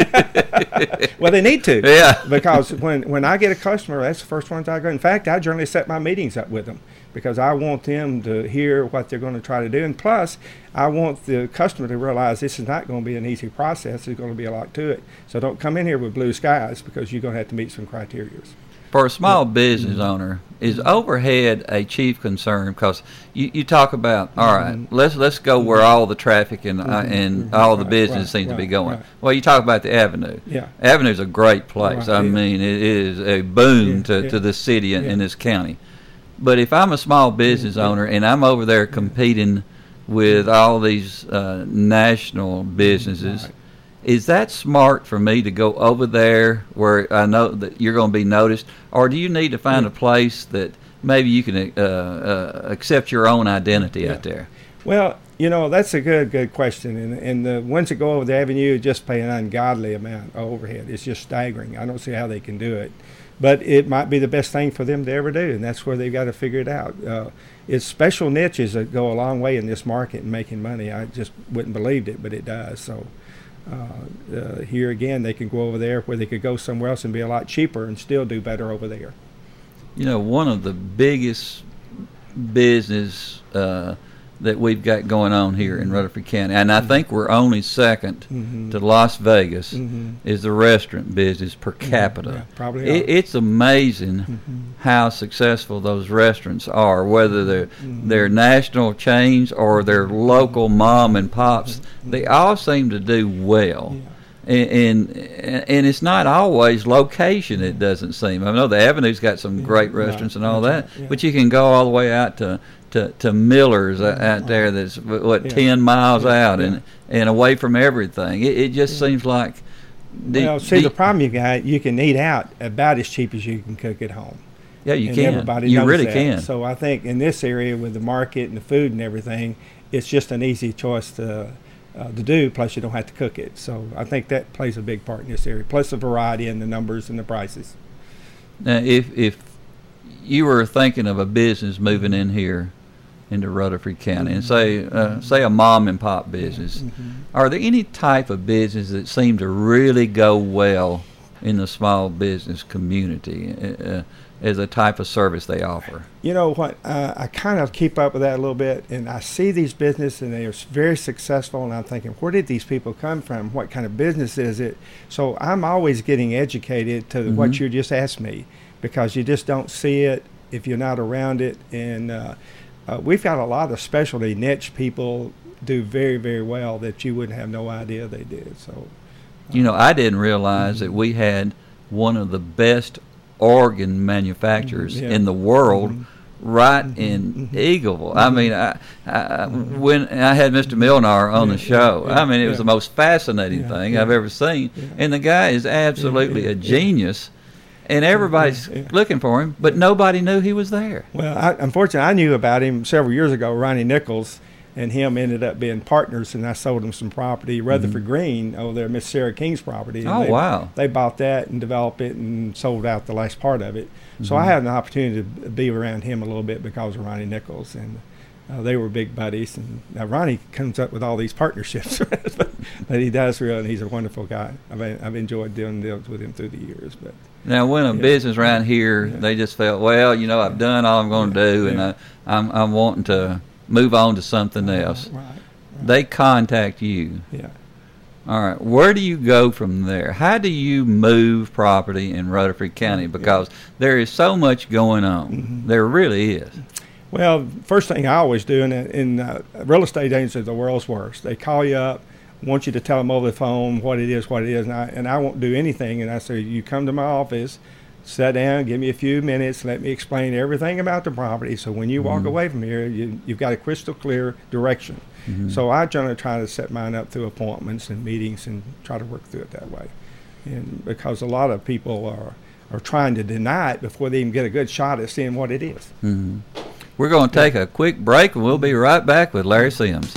Well, they need to. Yeah. Because when I get a customer, that's the first ones I go. In fact, I generally set my meetings up with them because I want them to hear what they're going to try to do. And plus, I want the customer to realize this is not going to be an easy process. There's going to be a lot to it. So don't come in here with blue skies because you're going to have to meet some criteria. For a small business owner, is overhead a chief concern? Because you talk about, all right, let's go where all the traffic and all the business seems to be going. Well, you talk about the Avenue. Yeah. Avenue's a great place. I mean, it is a boon to the city and this county. But if I'm a small business owner and I'm over there competing with all these national businesses, is that smart for me to go over there where I know that you're going to be noticed, or do you need to find a place that maybe you can accept your own identity out there? Well, that's a good question, and the ones that go over the Avenue just pay an ungodly amount of overhead. It's just staggering. I don't see how they can do it, but it might be the best thing for them to ever do, and that's where they've got to figure it out. It's special niches that go a long way in this market and making money. I just wouldn't believe it, but it does. So here again, they can go over there where they could go somewhere else and be a lot cheaper and still do better over there. One of the biggest business that we've got going on here in Rutherford County, and I think we're only second to Las Vegas, is the restaurant business per capita. Yeah, probably it's amazing how successful those restaurants are, whether they're national chains or they're local mom and pops. They all seem to do well. And it's not always location. It doesn't seem. I know the Avenue's got some great restaurants and all that, but you can go all the way out to Miller's out there. That's 10 miles out and away from everything. It just seems like. The problem you got, you can eat out about as cheap as you can cook at home. Yeah, you and can. Everybody you knows really that. can. So I think in this area with the market and the food and everything, it's just an easy choice to do. Plus, you don't have to cook it. So I think that plays a big part in this area. Plus the variety and the numbers and the prices. Now, if you were thinking of a business moving in here into Rutherford County, and say a mom and pop business, are there any type of business that seem to really go well in the small business community as a type of service they offer? You know what, I kind of keep up with that a little bit, and I see these businesses and they are very successful, and I'm thinking, where did these people come from? What kind of business is it? So I'm always getting educated to what you just asked me, because you just don't see it if you're not around it. And we've got a lot of specialty niche people do very, very well that you wouldn't have no idea they did. So, I didn't realize that we had one of the best organ manufacturers in the world right in Eagleville. I mean, when I had Mr. Milnar on the show, I mean, it was the most fascinating thing I've ever seen. And the guy is absolutely a genius. And everybody's looking for him, but nobody knew he was there. Well, unfortunately, I knew about him several years ago. Ronnie Nichols and him ended up being partners, and I sold him some property, Rutherford Green, over there, Miss Sarah King's property. And wow. They bought that and developed it and sold out the last part of it. So I had an opportunity to be around him a little bit because of Ronnie Nichols, and they were big buddies. And now Ronnie comes up with all these partnerships, but he does really, and he's a wonderful guy. I've enjoyed doing deals with him through the years. But now, when a business around here, they just felt, well, I've done all I'm going to do, and I'm wanting to move on to something else. Right. They contact you. Yeah. All right. Where do you go from there? How do you move property in Rutherford County? Because there is so much going on. There really is. Well, first thing I always do, in real estate agents are the world's worst. They call you up, want you to tell them over the phone what it is, and I won't do anything. And I say, you come to my office, sit down, give me a few minutes, let me explain everything about the property. So when you walk away from here, you've got a crystal clear direction. So I try to set mine up through appointments and meetings and try to work through it that way. And because a lot of people are trying to deny it before they even get a good shot at seeing what it is. We're going to take a quick break, and we'll be right back with Larry Sims.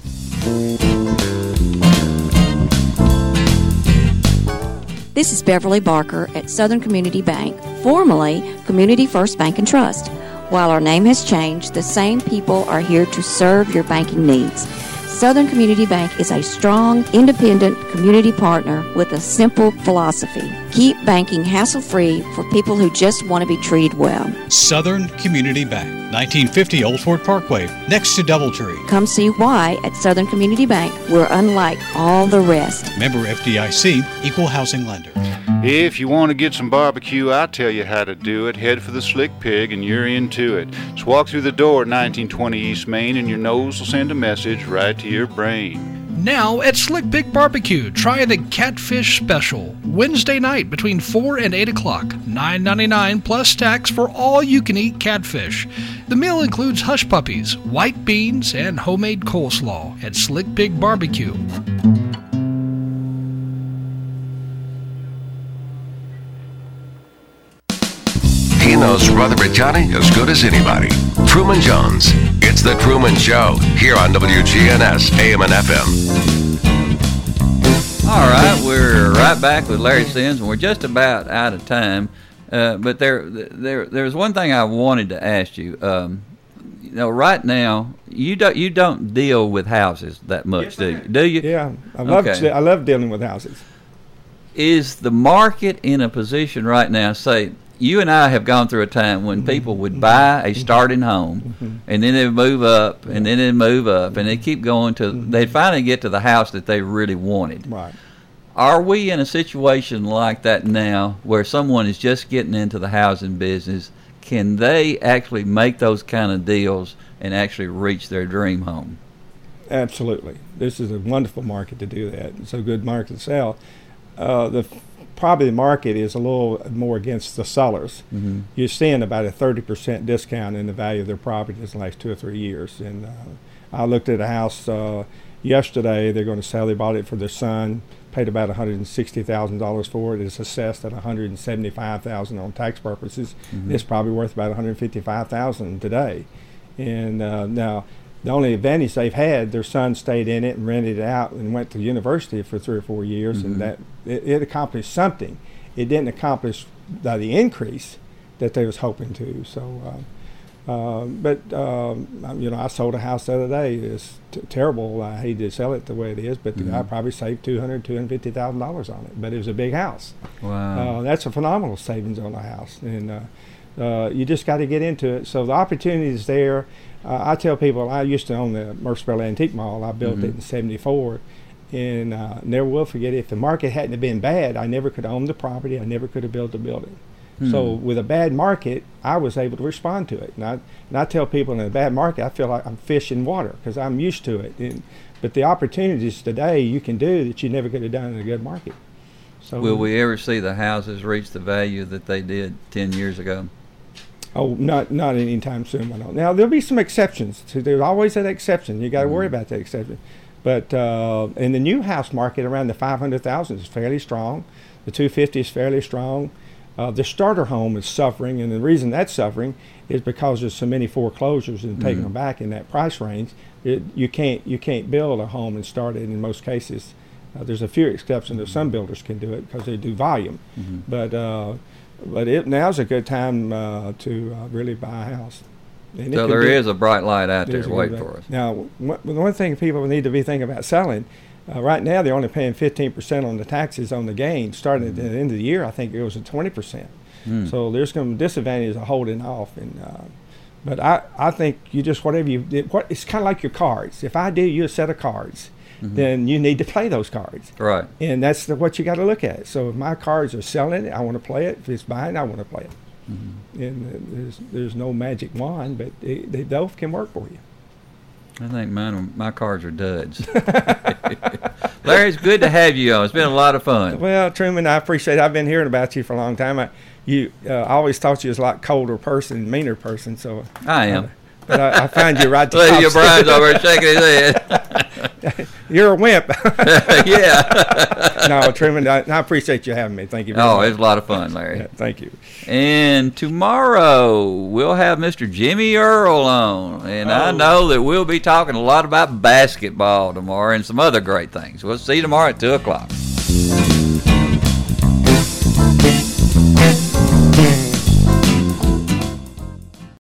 This is Beverly Barker at Southern Community Bank, formerly Community First Bank and Trust. While our name has changed, the same people are here to serve your banking needs. Southern Community Bank is a strong, independent community partner with a simple philosophy. Keep banking hassle-free for people who just want to be treated well. Southern Community Bank, 1950 Old Fort Parkway, next to Doubletree. Come see why at Southern Community Bank we're unlike all the rest. Member FDIC, Equal Housing Lender. If you want to get some barbecue, I'll tell you how to do it. Head for the Slick Pig and you're into it. Just walk through the door at 1920 East Main and your nose will send a message right to your brain. Now at Slick Pig Barbecue, try the Catfish Special. Wednesday night between 4 and 8 o'clock. $9.99 plus tax for all you can eat catfish. The meal includes hush puppies, white beans, and homemade coleslaw at Slick Pig Barbecue. He knows Rutherford County as good as anybody. Truman Jones. It's The Truman Show here on WGNS AM and FM. All right, we're right back with Larry Sims, and we're just about out of time. But there's one thing I wanted to ask you. Right now you don't deal with houses that much, do you? Do you? Yeah, I love dealing with houses. Is the market in a position right now? Say, you and I have gone through a time when people would buy a starting home, and then they'd move up, and then they'd move up, and they keep going to they'd finally get to the house that they really wanted. Right. Are we in a situation like that now, where someone is just getting into the housing business? Can they actually make those kind of deals and actually reach their dream home? Absolutely. This is a wonderful market to do that. It's a good market to sell. probably the market is a little more against the sellers. Mm-hmm. You're seeing about a 30% discount in the value of their properties in the last 2 or 3 years. And I looked at a house yesterday. They're going to sell. They bought it for their son. Paid about $160,000 for it. It's assessed at $175,000 on tax purposes. Mm-hmm. It's probably worth about $155,000 today. And now, the only advantage they've had, their son stayed in it and rented it out and went to university for 3 or 4 years, Mm-hmm. and that it accomplished something. It didn't accomplish the increase that they was hoping to. So, I sold a house the other day. It's terrible. I hate to sell it the way it is, but the guy probably saved $250,000 on it. But it was a big house. Wow. That's a phenomenal savings on a house, and you just got to get into it. So the opportunity is there. I tell people, I used to own the Murfreesboro Antique Mall. I built it in '74, and never will forget it. If the market hadn't have been bad, I never could have owned the property. I never could have built the building. So with a bad market, I was able to respond to it. And I tell people, in a bad market, I feel like I'm fish in water because I'm used to it. But the opportunities today you can do that you never could have done in a good market. So will we ever see the houses reach the value that they did 10 years ago? Oh, not anytime soon. I don't. Now there'll be some exceptions. So there's always an exception. You got to worry about that exception. But in the new house market, around the 500,000 is fairly strong. The 250 is fairly strong. The starter home is suffering, and the reason that's suffering is because there's so many foreclosures and taking them back in that price range. You can't build a home and start it in most cases. There's a few exceptions that some builders can do it because they do volume, but now's a good time to really buy a house. And so there is a bright light out there waiting for us. Now, one thing people need to be thinking about selling. Right now, they're only paying 15% on the taxes on the gain. Starting at the end of the year, I think it goes to 20%. So there's some disadvantages of holding off. But I think you just whatever you did. It's kind of like your cards. If I do you a set of cards, then you need to play those cards. Right. And that's what you got to look at. So if my cards are selling it, I want to play it. If it's buying, I want to play it. And there's no magic wand, but they both can work for you. I think my cards are duds. Larry, it's good to have you on. It's been a lot of fun. Well, Truman, I appreciate it. I've been hearing about you for a long time. I always thought you was a lot colder person, meaner person. So I am. But I find you right to Look, your Brian's over there shaking his head. You're a wimp. Yeah. No, Truman, I appreciate you having me. Thank you very much. Oh, it was a lot of fun, Larry. Yeah, thank you. And tomorrow we'll have Mr. Jimmy Earl on. And I know that we'll be talking a lot about basketball tomorrow and some other great things. We'll see you tomorrow at 2 o'clock.